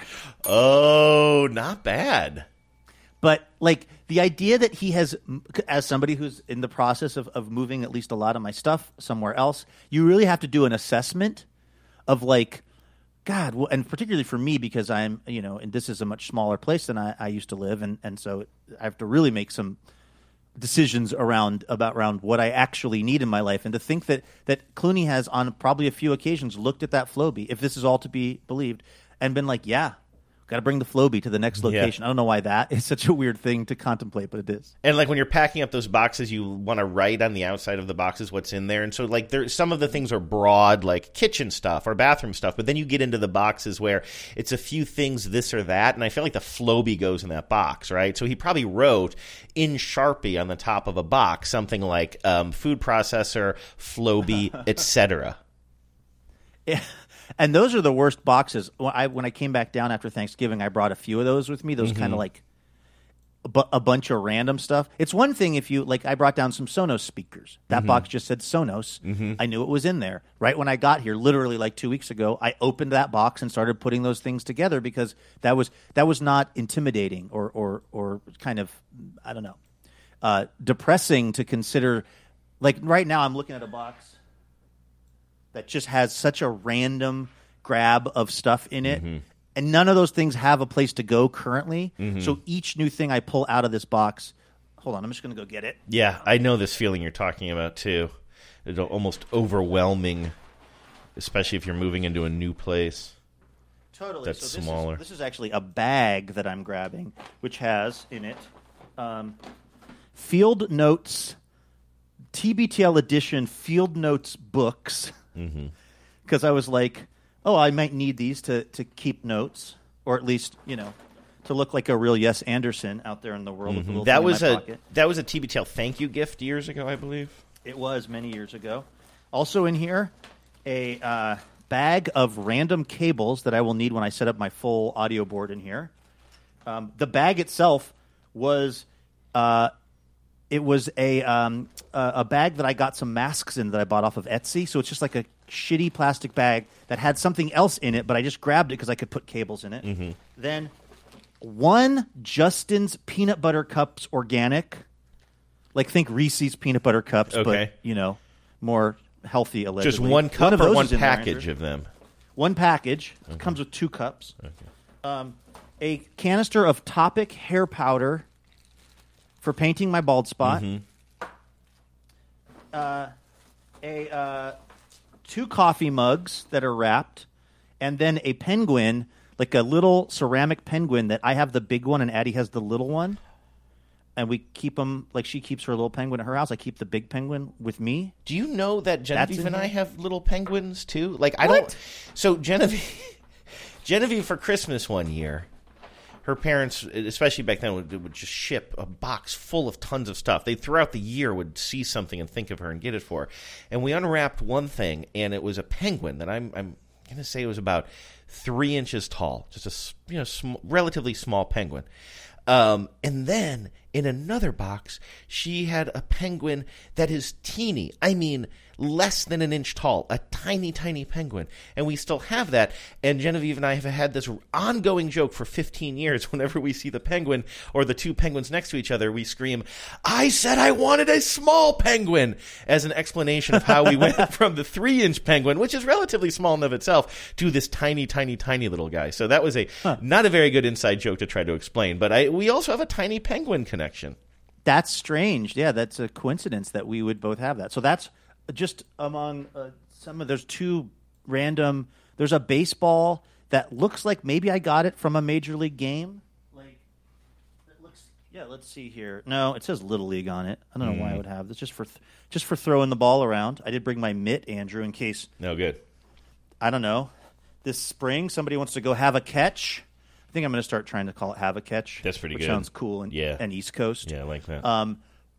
Oh, not bad. But like the idea that he has, as somebody who's in the process of, of moving at least a lot of my stuff somewhere else, you really have to do an assessment of like, God, well, and particularly for me because I'm, you know, and this is a much smaller place than I, I used to live, and, and so I have to really make some decisions around about around what I actually need in my life. And to think that that Clooney has on probably a few occasions looked at that Floby, if this is all to be believed, and been like, yeah. Got to bring the Floby to the next location. Yeah. I don't know why that is such a weird thing to contemplate, but it is. And like when you're packing up those boxes, you want to write on the outside of the boxes what's in there. And so like there, some of the things are broad, like kitchen stuff or bathroom stuff. But then you get into the boxes where it's a few things, this or that. And I feel like the Floby goes in that box, right? So he probably wrote in Sharpie on the top of a box something like um, food processor, Floby, et cetera. Yeah. And those are the worst boxes. When I, when I came back down after Thanksgiving, I brought a few of those with me. Those Mhm. kind of like a, bu- a bunch of random stuff. It's one thing if you, like I brought down some Sonos speakers. That Mhm. box just said Sonos. Mhm. I knew it was in there. Right when I got here, literally like two weeks ago, I opened that box and started putting those things together because that was that was not intimidating or, or, or kind of, I don't know, uh, depressing to consider. Like right now I'm looking at a box that just has such a random grab of stuff in it. Mm-hmm. And none of those things have a place to go currently. Mhm. So each new thing I pull out of this box, hold on, I'm just going to go get it. Yeah, I know this feeling you're talking about too. It's almost overwhelming, especially if you're moving into a new place. Totally. That's so this smaller. Is, this is actually a bag that I'm grabbing, which has in it um, Field Notes, T B T L edition Field Notes books. Because Mm-hmm. I was like, oh, I might need these to, to keep notes, or at least, you know, to look like a real Yes Anderson out there in the world. With a Mhm. little That thing was in my a pocket. that was a T B T L thank you gift years ago, I believe. It was many years ago. Also in here, a uh, bag of random cables that I will need when I set up my full audio board in here. Um, the bag itself was uh, it was a um, a a bag that I got some masks in that I bought off of Etsy. So it's just like a shitty plastic bag that had something else in it, but I just grabbed it because I could put cables in it. Mm-hmm. Then one Justin's Peanut Butter Cups organic. Like think Reese's Peanut Butter Cups, Okay. but, you know, more healthy, allegedly. Just one cup of or those one is in there, package Andrew. of them? One package. Okay. Comes with two cups. Okay. Um, a canister of Topic hair powder for painting my bald spot. Mm-hmm. Uh, a uh, two coffee mugs that are wrapped, and then a penguin, like a little ceramic penguin that I have the big one and Addie has the little one. And we keep them, like she keeps her little penguin at her house. I keep the big penguin with me. Do you know that Genevieve in and I here? have little penguins too? Like I What? don't. So Genevieve, Genevieve for Christmas one year, her parents, especially back then, would, would just ship a box full of tons of stuff. They throughout the year would see something and think of her and get it for her. And we unwrapped one thing, and it was a penguin that I'm I'm going to say it was about three inches tall, just a s- you know sm- relatively small penguin. Um, and then in another box, she had a penguin that is teeny. I mean, less than an inch tall, a tiny, tiny penguin. And we still have that. And Genevieve and I have had this ongoing joke for fifteen years. Whenever we see the penguin or the two penguins next to each other, we scream, "I said I wanted a small penguin," as an explanation of how we went from the three-inch penguin, which is relatively small in of itself, to this tiny, tiny, tiny little guy. So that was a huh. not a very good inside joke to try to explain. But I, we also have a tiny penguin connection. That's strange. Yeah, that's a coincidence that we would both have that. So that's just among uh, some of, there's two random, there's a baseball that looks like maybe I got it from a major league game. Like, it looks, yeah, let's see here. No, it says Little League on it. I don't know mm. why I would have this. Just for, th- just for throwing the ball around. I did bring my mitt, Andrew, in case. No good. I don't know. This spring, somebody wants to go have a catch. I think I'm going to start trying to call it have a catch. That's pretty which good. Sounds cool and, yeah. and East Coast. Yeah, I like that. Um,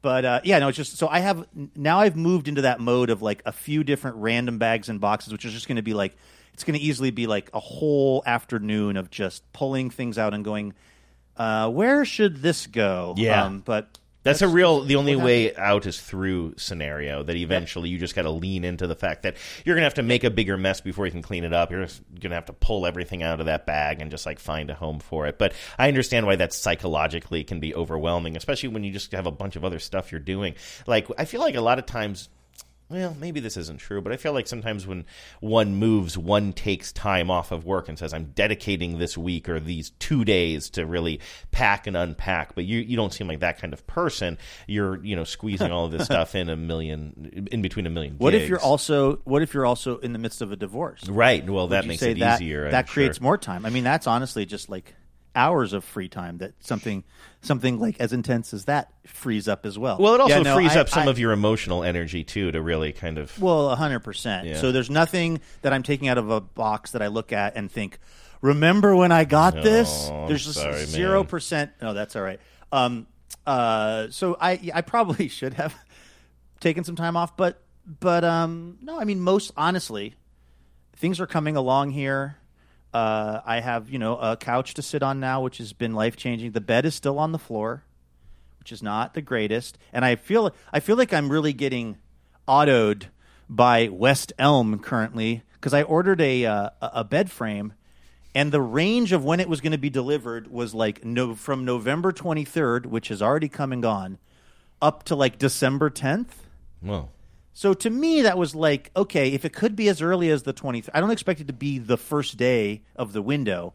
But uh, yeah, no, it's just so I have now I've moved into that mode of like a few different random bags and boxes, which is just going to be like it's going to easily be like a whole afternoon of just pulling things out and going, uh, where should this go? Yeah, um, but. That's, That's a real, the only way out is through scenario that eventually you just got to lean into the fact that you're going to have to make a bigger mess before you can clean it up. You're just going to have to pull everything out of that bag and just like find a home for it. But I understand why that psychologically can be overwhelming, especially when you just have a bunch of other stuff you're doing. Like, I feel like a lot of times, well, maybe this isn't true, but I feel like sometimes when one moves, one takes time off of work and says, I'm dedicating this week or these two days to really pack and unpack. But you you don't seem like that kind of person. You're, you know, squeezing all of this stuff in a million, in between a million gigs. What if you're also, what if you're also in the midst of a divorce? Right. Well, Would that you makes say it that, easier. That I'm creates sure. more time. I mean, that's honestly just like hours of free time that something something like as intense as that frees up as well. Well, it also yeah, no, frees I, up some I, of your emotional energy, too, to really kind of... Well, one hundred percent. Yeah. So there's nothing that I'm taking out of a box that I look at and think, remember when I got Oh, this? There's just sorry, zero man. percent. No, that's all right. Um, uh, so I I probably should have taken some time off, but, but um, no, I mean, most honestly, things are coming along here. Uh, I have, you know, a couch to sit on now, which has been life-changing. The bed is still on the floor, which is not the greatest. And I feel I feel like I'm really getting autoed by West Elm currently because I ordered a uh, a bed frame, and the range of when it was going to be delivered was like no, from November twenty-third, which has already come and gone, up to like December tenth. Well. So to me, that was like, okay, if it could be as early as the twenty-third, I don't expect it to be the first day of the window,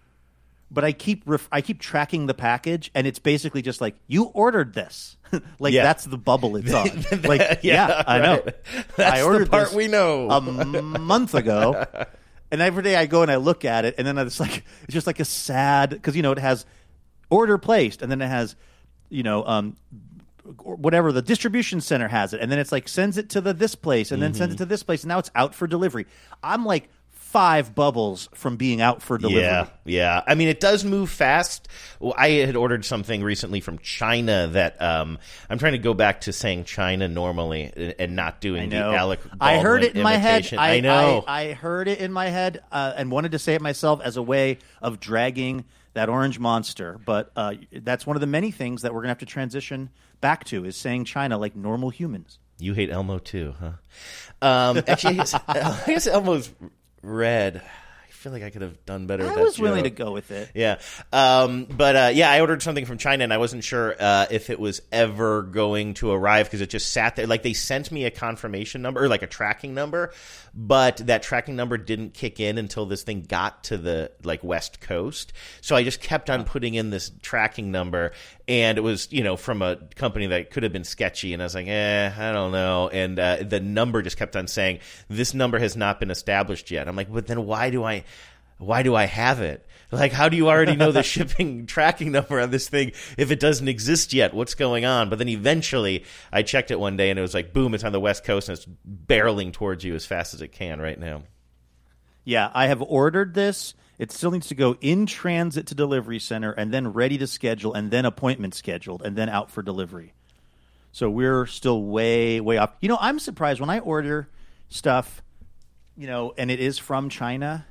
but I keep ref- I keep tracking the package, and it's basically just like, you ordered this. Like, Yeah. that's the bubble it's on. Like, yeah, yeah, I know. right. That's I ordered the part this we know. a m- month ago, and every day I go and I look at it, and then it's like, it's just like a sad, because, you know, it has order placed, and then it has, you know, um, or whatever, the distribution center has it, and then it's like sends it to the this place, and then Mm-hmm. sends it to this place, and now it's out for delivery. I'm like five bubbles from being out for delivery. Yeah, yeah. I mean, it does move fast. Well, I had ordered something recently from China that um, I'm trying to go back to saying China normally and, and not doing I the know. Alec I heard Baldwin it in my head. imitation. I, I know. I, I heard it in my head uh, and wanted to say it myself as a way of dragging that orange monster. But uh, that's one of the many things that we're going to have to transition back to, is saying China like normal humans. You hate Elmo too, huh? Um, actually, I guess, I guess Elmo's red. I feel like I could have done better with I that was willing to joke. go with it. Yeah. Um, but uh, yeah, I ordered something from China, and I wasn't sure uh, if it was ever going to arrive because it just sat there. Like, they sent me a confirmation number, or like a tracking number, but that tracking number didn't kick in until this thing got to the like West Coast. So I just kept on putting in this tracking number, and it was, you know, from a company that could have been sketchy, and I was like, eh, I don't know. And uh, the number just kept on saying, this number has not been established yet. I'm like, but then why do I... Why do I have it? Like, how do you already know the shipping tracking number on this thing if it doesn't exist yet? What's going on? But then eventually I checked it one day, and it was like, boom, it's on the West Coast, and it's barreling towards you as fast as it can right now. Yeah, I have ordered this. It still needs to go in transit to delivery center, and then ready to schedule, and then appointment scheduled, and then out for delivery. So we're still way, way off. You know, I'm surprised when I order stuff, you know, and it is from China.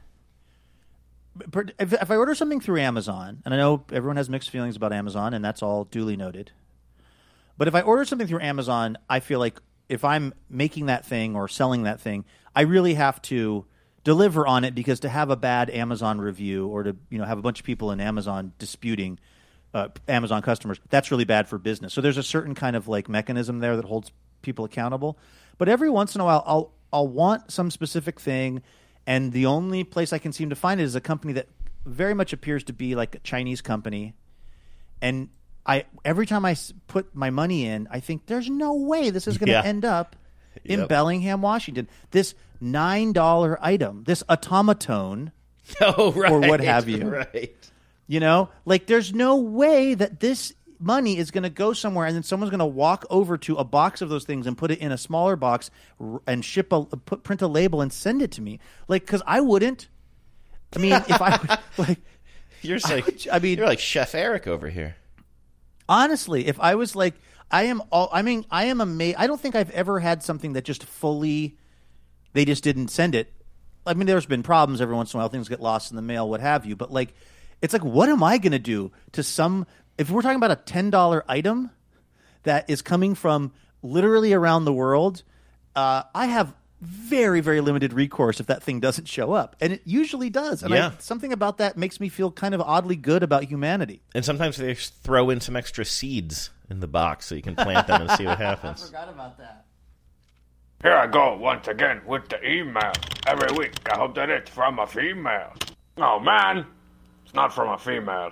If, if I order something through Amazon, and I know everyone has mixed feelings about Amazon, and that's all duly noted, but if I order something through Amazon, I feel like if I'm making that thing or selling that thing, I really have to deliver on it, because to have a bad Amazon review, or to, you know, have a bunch of people in Amazon disputing uh, Amazon customers, that's really bad for business. So there's a certain kind of like mechanism there that holds people accountable. But every once in a while, I'll I'll want some specific thing, and the only place I can seem to find it is a company that very much appears to be like a Chinese company. And I every time I put my money in, I think there's no way this is going to Yeah. end up in Yep. Bellingham, Washington. This nine dollar item, this automaton, Oh, right. or what have you. Right. You know, like there's no way that this money is going to go somewhere, and then someone's going to walk over to a box of those things and put it in a smaller box r- and ship a put, print a label and send it to me. Like, because I wouldn't. I mean, if I would, like, You're I like, would- I mean, you're like Chef Eric over here. honestly, if I was like, I am all. I mean, I am amazed. I don't think I've ever had something that just fully. They just didn't send it. I mean, there's been problems every once in a while. Things get lost in the mail, what have you. But like, it's like, what am I going to do to some? If we're talking about a ten dollar item that is coming from literally around the world, uh, I have very, very limited recourse if that thing doesn't show up. And it usually does. And Yeah. I, something about that makes me feel kind of oddly good about humanity. And sometimes they throw in some extra seeds in the box so you can plant them and see what happens. I forgot about that. Here I go once again with the email. Every week, I hope that it's from a female. Oh, man, it's not from a female.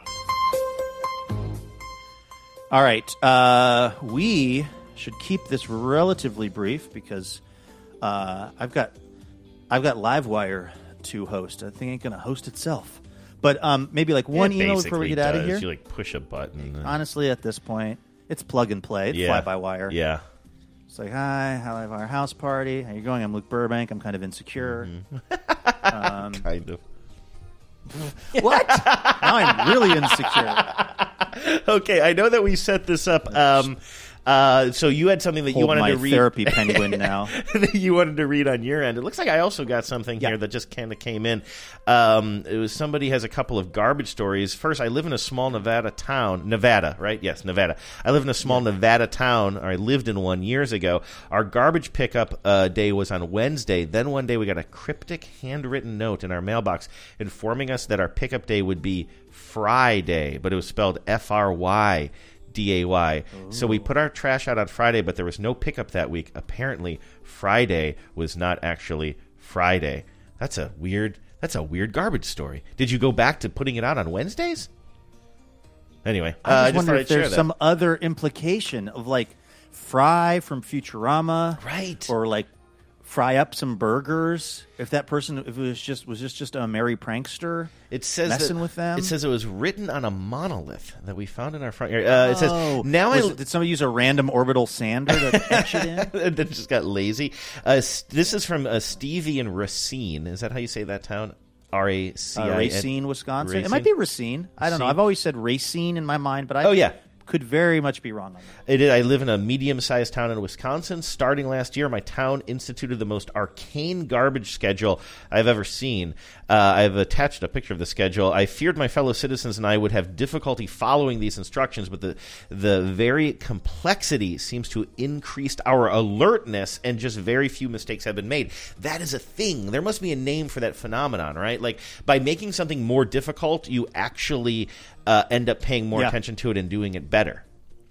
All right. Uh, we should keep this relatively brief because uh, I've got I've got Livewire to host. I think it ain't going to host itself. But um, maybe like one It email before we basically get out of does. here. You like push a button. and- Honestly, at this point, it's plug and play. It's Yeah. fly by wire. Yeah. It's like, hi, I have our house party. How you going? I'm Luke Burbank. I'm kind of insecure. um, kind of. What? Now I'm really insecure. Okay, I know that we set this up. Um, uh, so you had something that you Hold wanted my to read. therapy penguin now. that you wanted to read on your end. It looks like I also got something here that just kind of came in. Um, it was somebody has a couple of garbage stories. First, I live in a small Nevada town. Nevada, right? Yes, Nevada. I live in a small Nevada town, or I lived in one years ago. Our garbage pickup uh, day was on Wednesday. Then one day we got a cryptic handwritten note in our mailbox informing us that our pickup day would be Friday, but it was spelled F R Y. D A Y. So we put our trash out on Friday, but there was no pickup that week. Apparently, Friday was not actually Friday. That's a weird. That's a weird garbage story. Did you go back to putting it out on Wednesdays? Anyway, uh, I I just just wonder thought if I'd share there's that. some other implication of like Fry from Futurama, right? Or like fry up some burgers. If that person, if it was just was this just a merry prankster, It says messing that, with them. It says it was written on a monolith that we found in our front yard. Uh, it says Oh. now Was I it- did somebody use a random orbital sander to etch it in? that just got lazy. Uh, s- this is from uh, Stevie and Racine. Is that how you say that town? R A C I N. Uh, Racine, Wisconsin. Racine? It might be Racine. I don't know. Racine? I've always said Racine in my mind, but I Oh, yeah. could very much be wrong on that. It is, I live in a medium-sized town in Wisconsin. Starting last year, my town instituted the most arcane garbage schedule I've ever seen. Uh, I've attached a picture of the schedule. I feared my fellow citizens and I would have difficulty following these instructions, but the the very complexity seems to increase our alertness, and just very few mistakes have been made. That is a thing. There must be a name for that phenomenon, right? Like, by making something more difficult, you actually uh, end up paying more Yeah. attention to it and doing it better.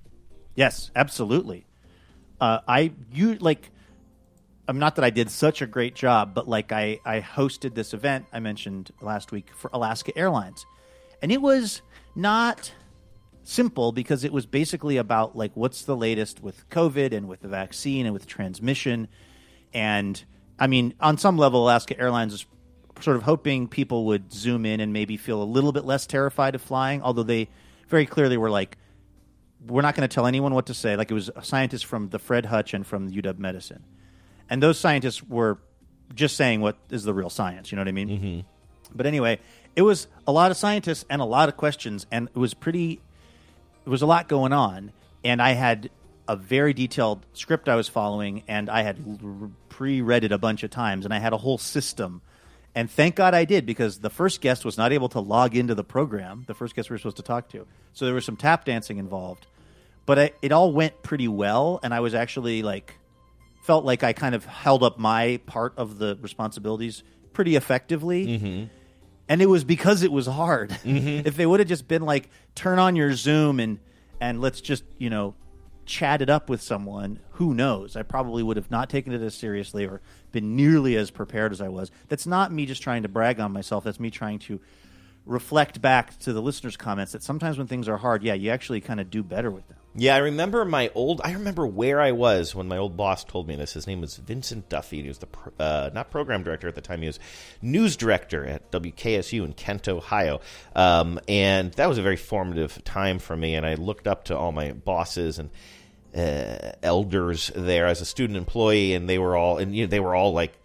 Yes, absolutely. Uh, I you like. I'm not that I did such a great job, but like I, I hosted this event I mentioned last week for Alaska Airlines, and it was not simple because it was basically about like what's the latest with COVID and with the vaccine and with transmission, and I mean on some level Alaska Airlines is sort of hoping people would zoom in and maybe feel a little bit less terrified of flying, although they very clearly were like, we're not going to tell anyone what to say. Like, it was a scientist from the Fred Hutch and from U W Medicine. And those scientists were just saying what is the real science. You know what I mean? Mm-hmm. But anyway, it was a lot of scientists and a lot of questions. And it was pretty, it was a lot going on. And I had a very detailed script I was following. And I had l- pre-read it a bunch of times. And I had a whole system. And thank God I did, because the first guest was not able to log into the program, the first guest we were supposed to talk to. So there was some tap dancing involved. But I, it all went pretty well, and I was actually, like, felt like I kind of held up my part of the responsibilities pretty effectively. Mm-hmm. And it was because it was hard. Mm-hmm. If they would have just been like, turn on your Zoom and, and let's just, you know, chat it up with someone, who knows? I probably would have not taken it as seriously or been nearly as prepared as I was. That's not me just trying to brag on myself. That's me trying to reflect back to the listeners' comments that sometimes when things are hard, yeah, you actually kind of do better with them. Yeah, I remember my old. I remember where I was when my old boss told me this. His name was Vincent Duffy. He was the pro, uh, not program director at the time. He was news director at W K S U in Kent, Ohio, um, and that was a very formative time for me. And I looked up to all my bosses and uh, elders there as a student employee, and they were all and you know, they were all like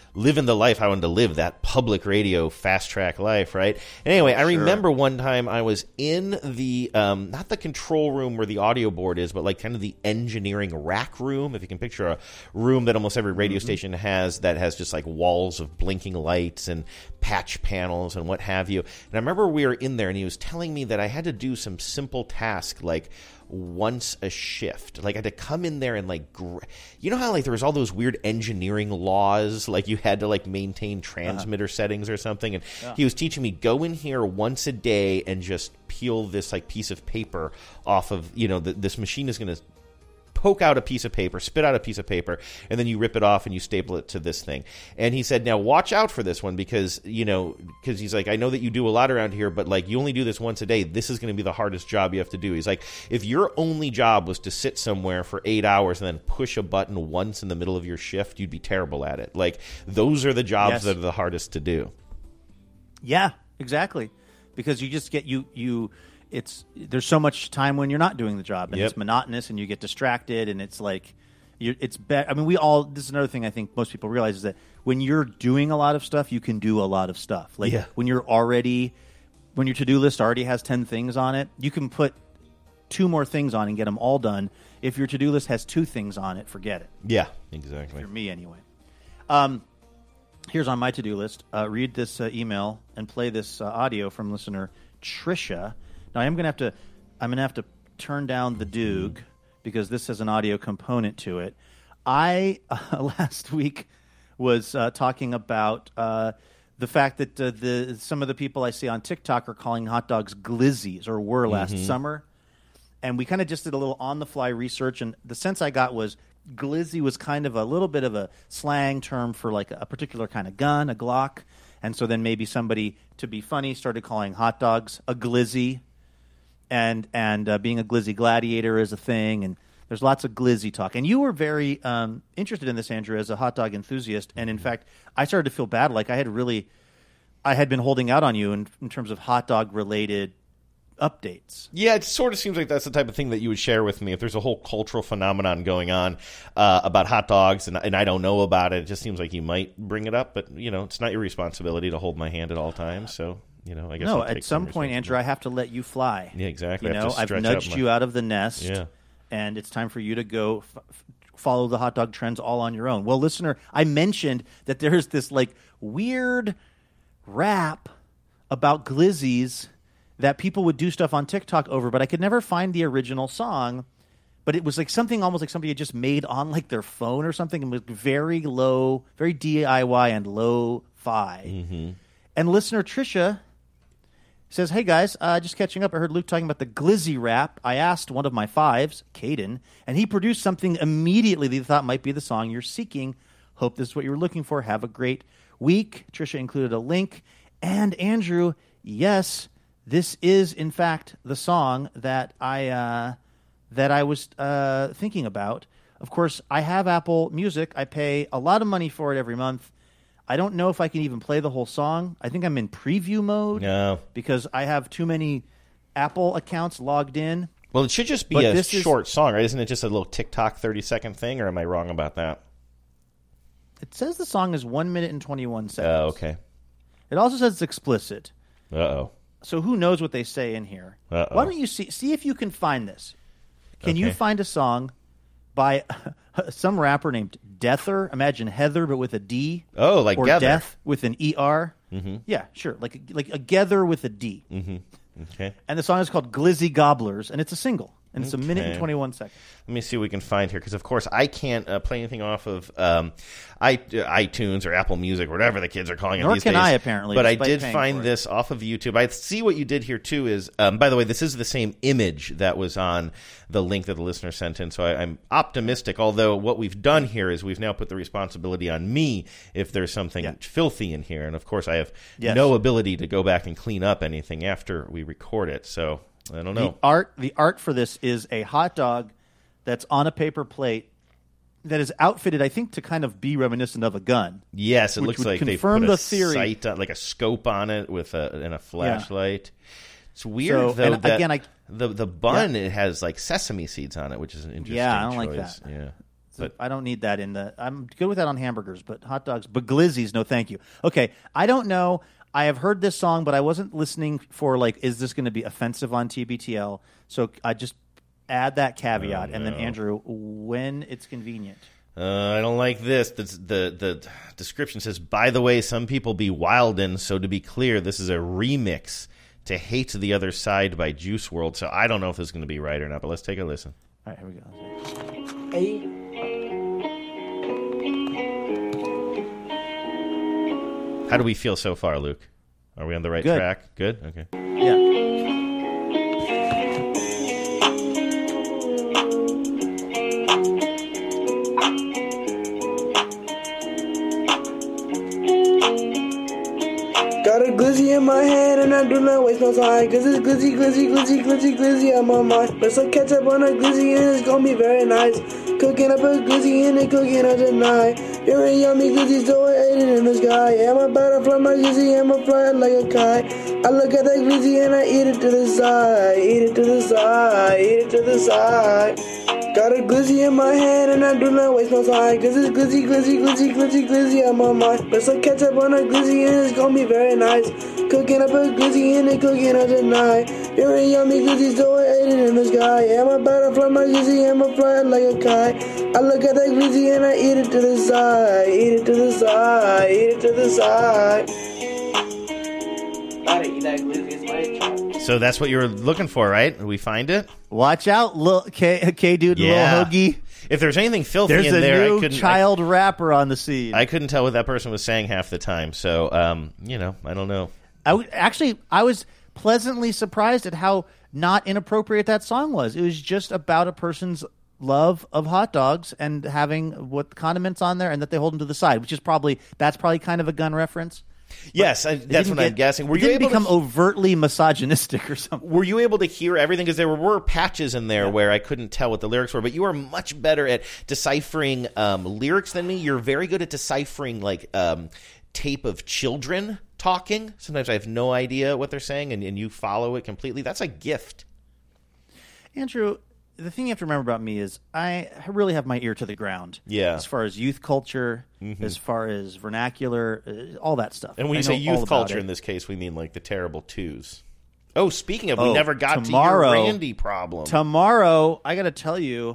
living the life I wanted to live, that public radio fast track life, right? Anyway, I Sure. remember one time I was in the, um, not the control room where the audio board is, but like kind of the engineering rack room. If you can picture a room that almost every radio mm-hmm. station has that has just like walls of blinking lights and patch panels and what have you. And I remember we were in there and he was telling me that I had to do some simple task like once a shift. Like I had to come in there and like, gr- you know how like there was all those weird engineering laws, like you had to like maintain transmitter uh-huh. settings or something. And yeah. he was teaching me, go in here once a day and just peel this like piece of paper off of, you know, the, this machine is going to poke out a piece of paper, spit out a piece of paper, and then you rip it off and you staple it to this thing. And he said, now watch out for this one because, you know, because he's like, I know that you do a lot around here, but like you only do this once a day. This is going to be the hardest job you have to do. He's like, if your only job was to sit somewhere for eight hours and then push a button once in the middle of your shift, you'd be terrible at it. Like those are the jobs yes. that are the hardest to do. Yeah, exactly. Because you just get, you, you, It's there's so much time when you're not doing the job, and yep. it's monotonous, and you get distracted, and it's like, you're, it's be- I mean, we all. This is another thing I think most people realize is that when you're doing a lot of stuff, you can do a lot of stuff. Like yeah. when you're already, when your to-do list already has ten things on it, you can put two more things on and get them all done. If your to-do list has two things on it, forget it. Yeah, exactly. For me, anyway. Um, here's on my to-do list. Uh, read this uh, email and play this uh, audio from listener Trisha. Now, I'm going to have to I'm going to have to turn down the Doog because this has an audio component to it. I, uh, last week, was uh, talking about uh, the fact that uh, the some of the people I see on TikTok are calling hot dogs glizzies, or were last mm-hmm. summer. And we kind of just did a little on-the-fly research, and the sense I got was glizzy was kind of a little bit of a slang term for like a particular kind of gun, a Glock. And so then maybe somebody, to be funny, started calling hot dogs a glizzy. And and uh, being a glizzy gladiator is a thing, and there's lots of glizzy talk. And you were very um, interested in this, Andrew, as a hot dog enthusiast. And in fact, I started to feel bad, like I had really, I had been holding out on you in, in terms of hot dog related updates. Yeah, it sort of seems like that's the type of thing that you would share with me if there's a whole cultural phenomenon going on uh, about hot dogs, and and I don't know about it. It just seems like you might bring it up, but you know, it's not your responsibility to hold my hand at all times. So. You know, I guess no, at some point, Andrew, I have to let you fly. Yeah, exactly. You know, I've nudged you out of the nest, yeah. and it's time for you to go f- follow the hot dog trends all on your own. Well, listener, I mentioned that there's this like weird rap about glizzies that people would do stuff on TikTok over, but I could never find the original song. But it was like something almost like somebody had just made on like their phone or something, and was very low, very D I Y and lo-fi. Mm-hmm. And listener Trisha says, hey, guys, uh, just catching up. I heard Luke talking about the glizzy rap. I asked one of my fives, Caden, and he produced something immediately that he thought might be the song you're seeking. Hope this is what you were looking for. Have a great week. Trisha included a link. And Andrew, yes, this is, in fact, the song that I uh, that I was uh, thinking about. Of course, I have Apple Music. I pay a lot of money for it every month. I don't know if I can even play the whole song. I think I'm in preview mode no. because I have too many Apple accounts logged in. Well, it should just be but a this short is, song, right? Isn't it just a little TikTok thirty-second thing, or am I wrong about that? It says the song is one minute and twenty-one seconds. Oh, okay. It also says it's explicit. Uh-oh. So who knows what they say in here? Uh-oh. Why don't you see see if you can find this? Can okay. you find a song by some rapper named Deather? Imagine Heather, but with a D. Oh, like or Gether. Death with an E R. Mm-hmm. Yeah, sure. Like a, like a Gether with a D. Mm-hmm. Okay. And the song is called Glizzy Gobblers, and it's a single. And it's okay. a minute and twenty-one seconds. Let me see what we can find here, because, of course, I can't uh, play anything off of um, I, uh, iTunes or Apple Music, or whatever the kids are calling it Nor these can days. I, apparently. But I did find this off of YouTube. I see what you did here, too, is, um, by the way, this is the same image that was on the link that the listener sent in, so I, I'm optimistic, although what we've done here is we've now put the responsibility on me if there's something yeah. filthy in here, and, of course, I have yes. no ability to go back and clean up anything after we record it, so... I don't know. The art, the art for this is a hot dog that's on a paper plate that is outfitted, I think, to kind of be reminiscent of a gun. Yes, it looks like they put the a theory. sight on, like a scope on it with a and a flashlight. Yeah. It's weird so, though and that again, I, the the bun yeah. it has like sesame seeds on it, which is an interesting yeah, I don't choice. like that. Yeah. But I don't need that in the. I'm good with that on hamburgers, but hot dogs, baglizzies, no, thank you. Okay, I don't know. I have heard this song, but I wasn't listening for like, is this going to be offensive on T B T L? So I just add that caveat, oh, no. and then Andrew, when it's convenient. Uh, I don't like this. The, the the description says, by the way, some people be wildin', so to be clear, this is a remix to Hate the Other Side by Juice world. So I don't know if this is going to be right or not, but let's take a listen. All right, here we go. Hey. How do we feel so far, Luke? Are we on the right Good. track? Good? Okay. Yeah. Got a glizzy in my hand and I do not waste no time, cause it's glizzy, glizzy, glizzy, glizzy, glizzy on my mind. Put some ketchup on a glizzy and it's gonna be very nice. Cooking up a glizzy and it cooking up tonight. You're a yummy glizzy, so I ate it in the sky. I'm about to fly my glizzy, I'm a flying like a kite. I look at that glizzy and I eat it to the side. Eat it to the side, eat it to the side. Got a glizzy in my hand and I do not waste no time, cause it's glizzy, glizzy, glizzy, glizzy, glizzy on my mind. Put some ketchup on a glizzy and it's gonna be very nice. Cooking up a glizzy and it cooking up tonight. You're a yummy glizzy, so I ate it in the sky. I'm about to fly my glizzy, I'm a flying like a kite. I look at that glizzy and I eat it to the side. Eat it to the side, eat it to the side. Gotta eat that glizzy, it's my job. So that's what you were looking for, right? Did we find it? Watch out, little K, K dude, Yeah. little hoagie. If there's anything filthy There's in a there, I new couldn't. child rapper on the scene. I, I couldn't tell what that person was saying half the time. So, um, you know, I don't know. I w- actually, I was pleasantly surprised at how not inappropriate that song was. It was just about a person's love of hot dogs and having what condiments on there, and that they hold them to the side, which is probably that's probably kind of a gun reference. Yes, I, that's what get, I'm guessing. Were it you didn't able become to, overtly misogynistic or something? Were you able to hear everything? Because there were, were patches in there yeah. where I couldn't tell what the lyrics were. But you are much better at deciphering um, lyrics than me. You're very good at deciphering like um, tape of children talking. Sometimes I have no idea what they're saying, and, and you follow it completely. That's a gift. Andrew, the thing you have to remember about me is I really have my ear to the ground. Yeah. As far as youth culture, mm-hmm. as far as vernacular, uh, all that stuff. And when you I say youth culture it. in this case, we mean like the terrible twos. Oh, speaking of, we oh, never got tomorrow, to your Randy problem. Tomorrow, I got to tell you,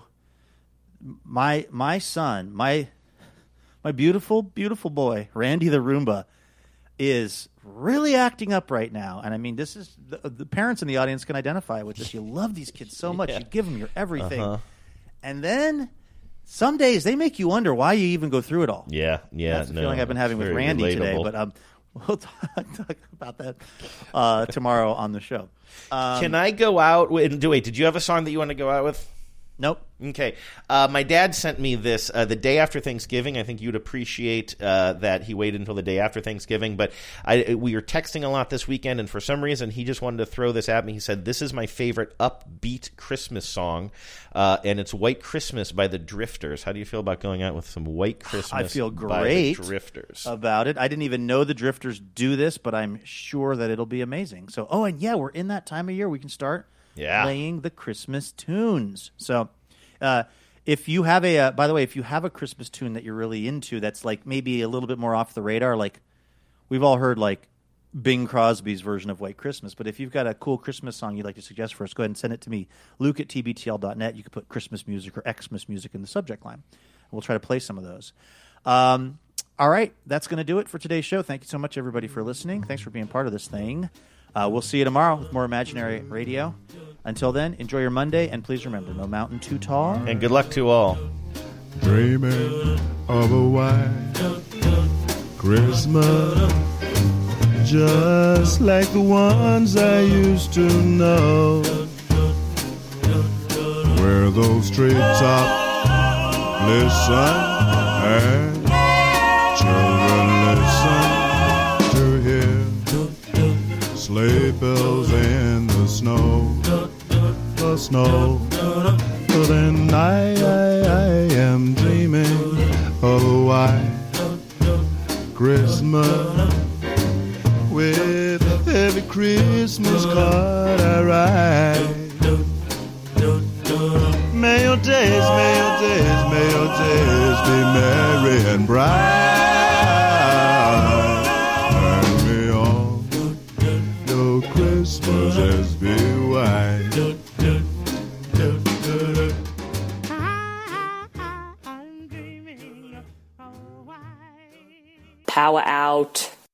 my my son, my my beautiful, beautiful boy, Randy the Roomba, is really acting up right now. And I mean, this is the, the parents in the audience can identify with this. You love these kids so much. Yeah. You give them your everything. Uh-huh. And then some days they make you wonder why you even go through it all. Yeah, yeah. That's the no, feeling I've been having with Randy relatable. today. But um, we'll talk, talk about that uh, tomorrow on the show. Um, Can I go out? Wait, wait, did you have a song that you want to go out with? Nope. Okay. Uh, my dad sent me this uh, the day after Thanksgiving. I think you'd appreciate uh, that he waited until the day after Thanksgiving. But I, we were texting a lot this weekend, and for some reason, he just wanted to throw this at me. He said, this is my favorite upbeat Christmas song, uh, and it's White Christmas by the Drifters. How do you feel about going out with some White Christmas I feel by great the Drifters? About it. I didn't even know the Drifters do this, but I'm sure that it'll be amazing. So, oh, and yeah, we're in that time of year. We can start yeah. playing the Christmas tunes. So, uh, if you have a, uh, by the way, if you have a Christmas tune that you're really into, that's like maybe a little bit more off the radar, like we've all heard like Bing Crosby's version of White Christmas, but if you've got a cool Christmas song you'd like to suggest for us, go ahead and send it to me, Luke at T B T L dot net. You can put Christmas music or Xmas music in the subject line. We'll try to play some of those. Um, all right, that's going to do it for today's show. Thank you so much, everybody, for listening. Thanks for being part of this thing. Uh, we'll see you tomorrow with more Imaginary Radio. Until then, enjoy your Monday, and please remember, no mountain too tall. And good luck to all. Dreaming of a white Christmas, just like the ones I used to know, where those treetops listen and children listen to hear sleigh bells in the snow. The snow, but then I, I, I am dreaming of a white Christmas, with every Christmas card I write. May your days, may your days, may May your days be merry and bright. And may all your Christmases be white. Power out.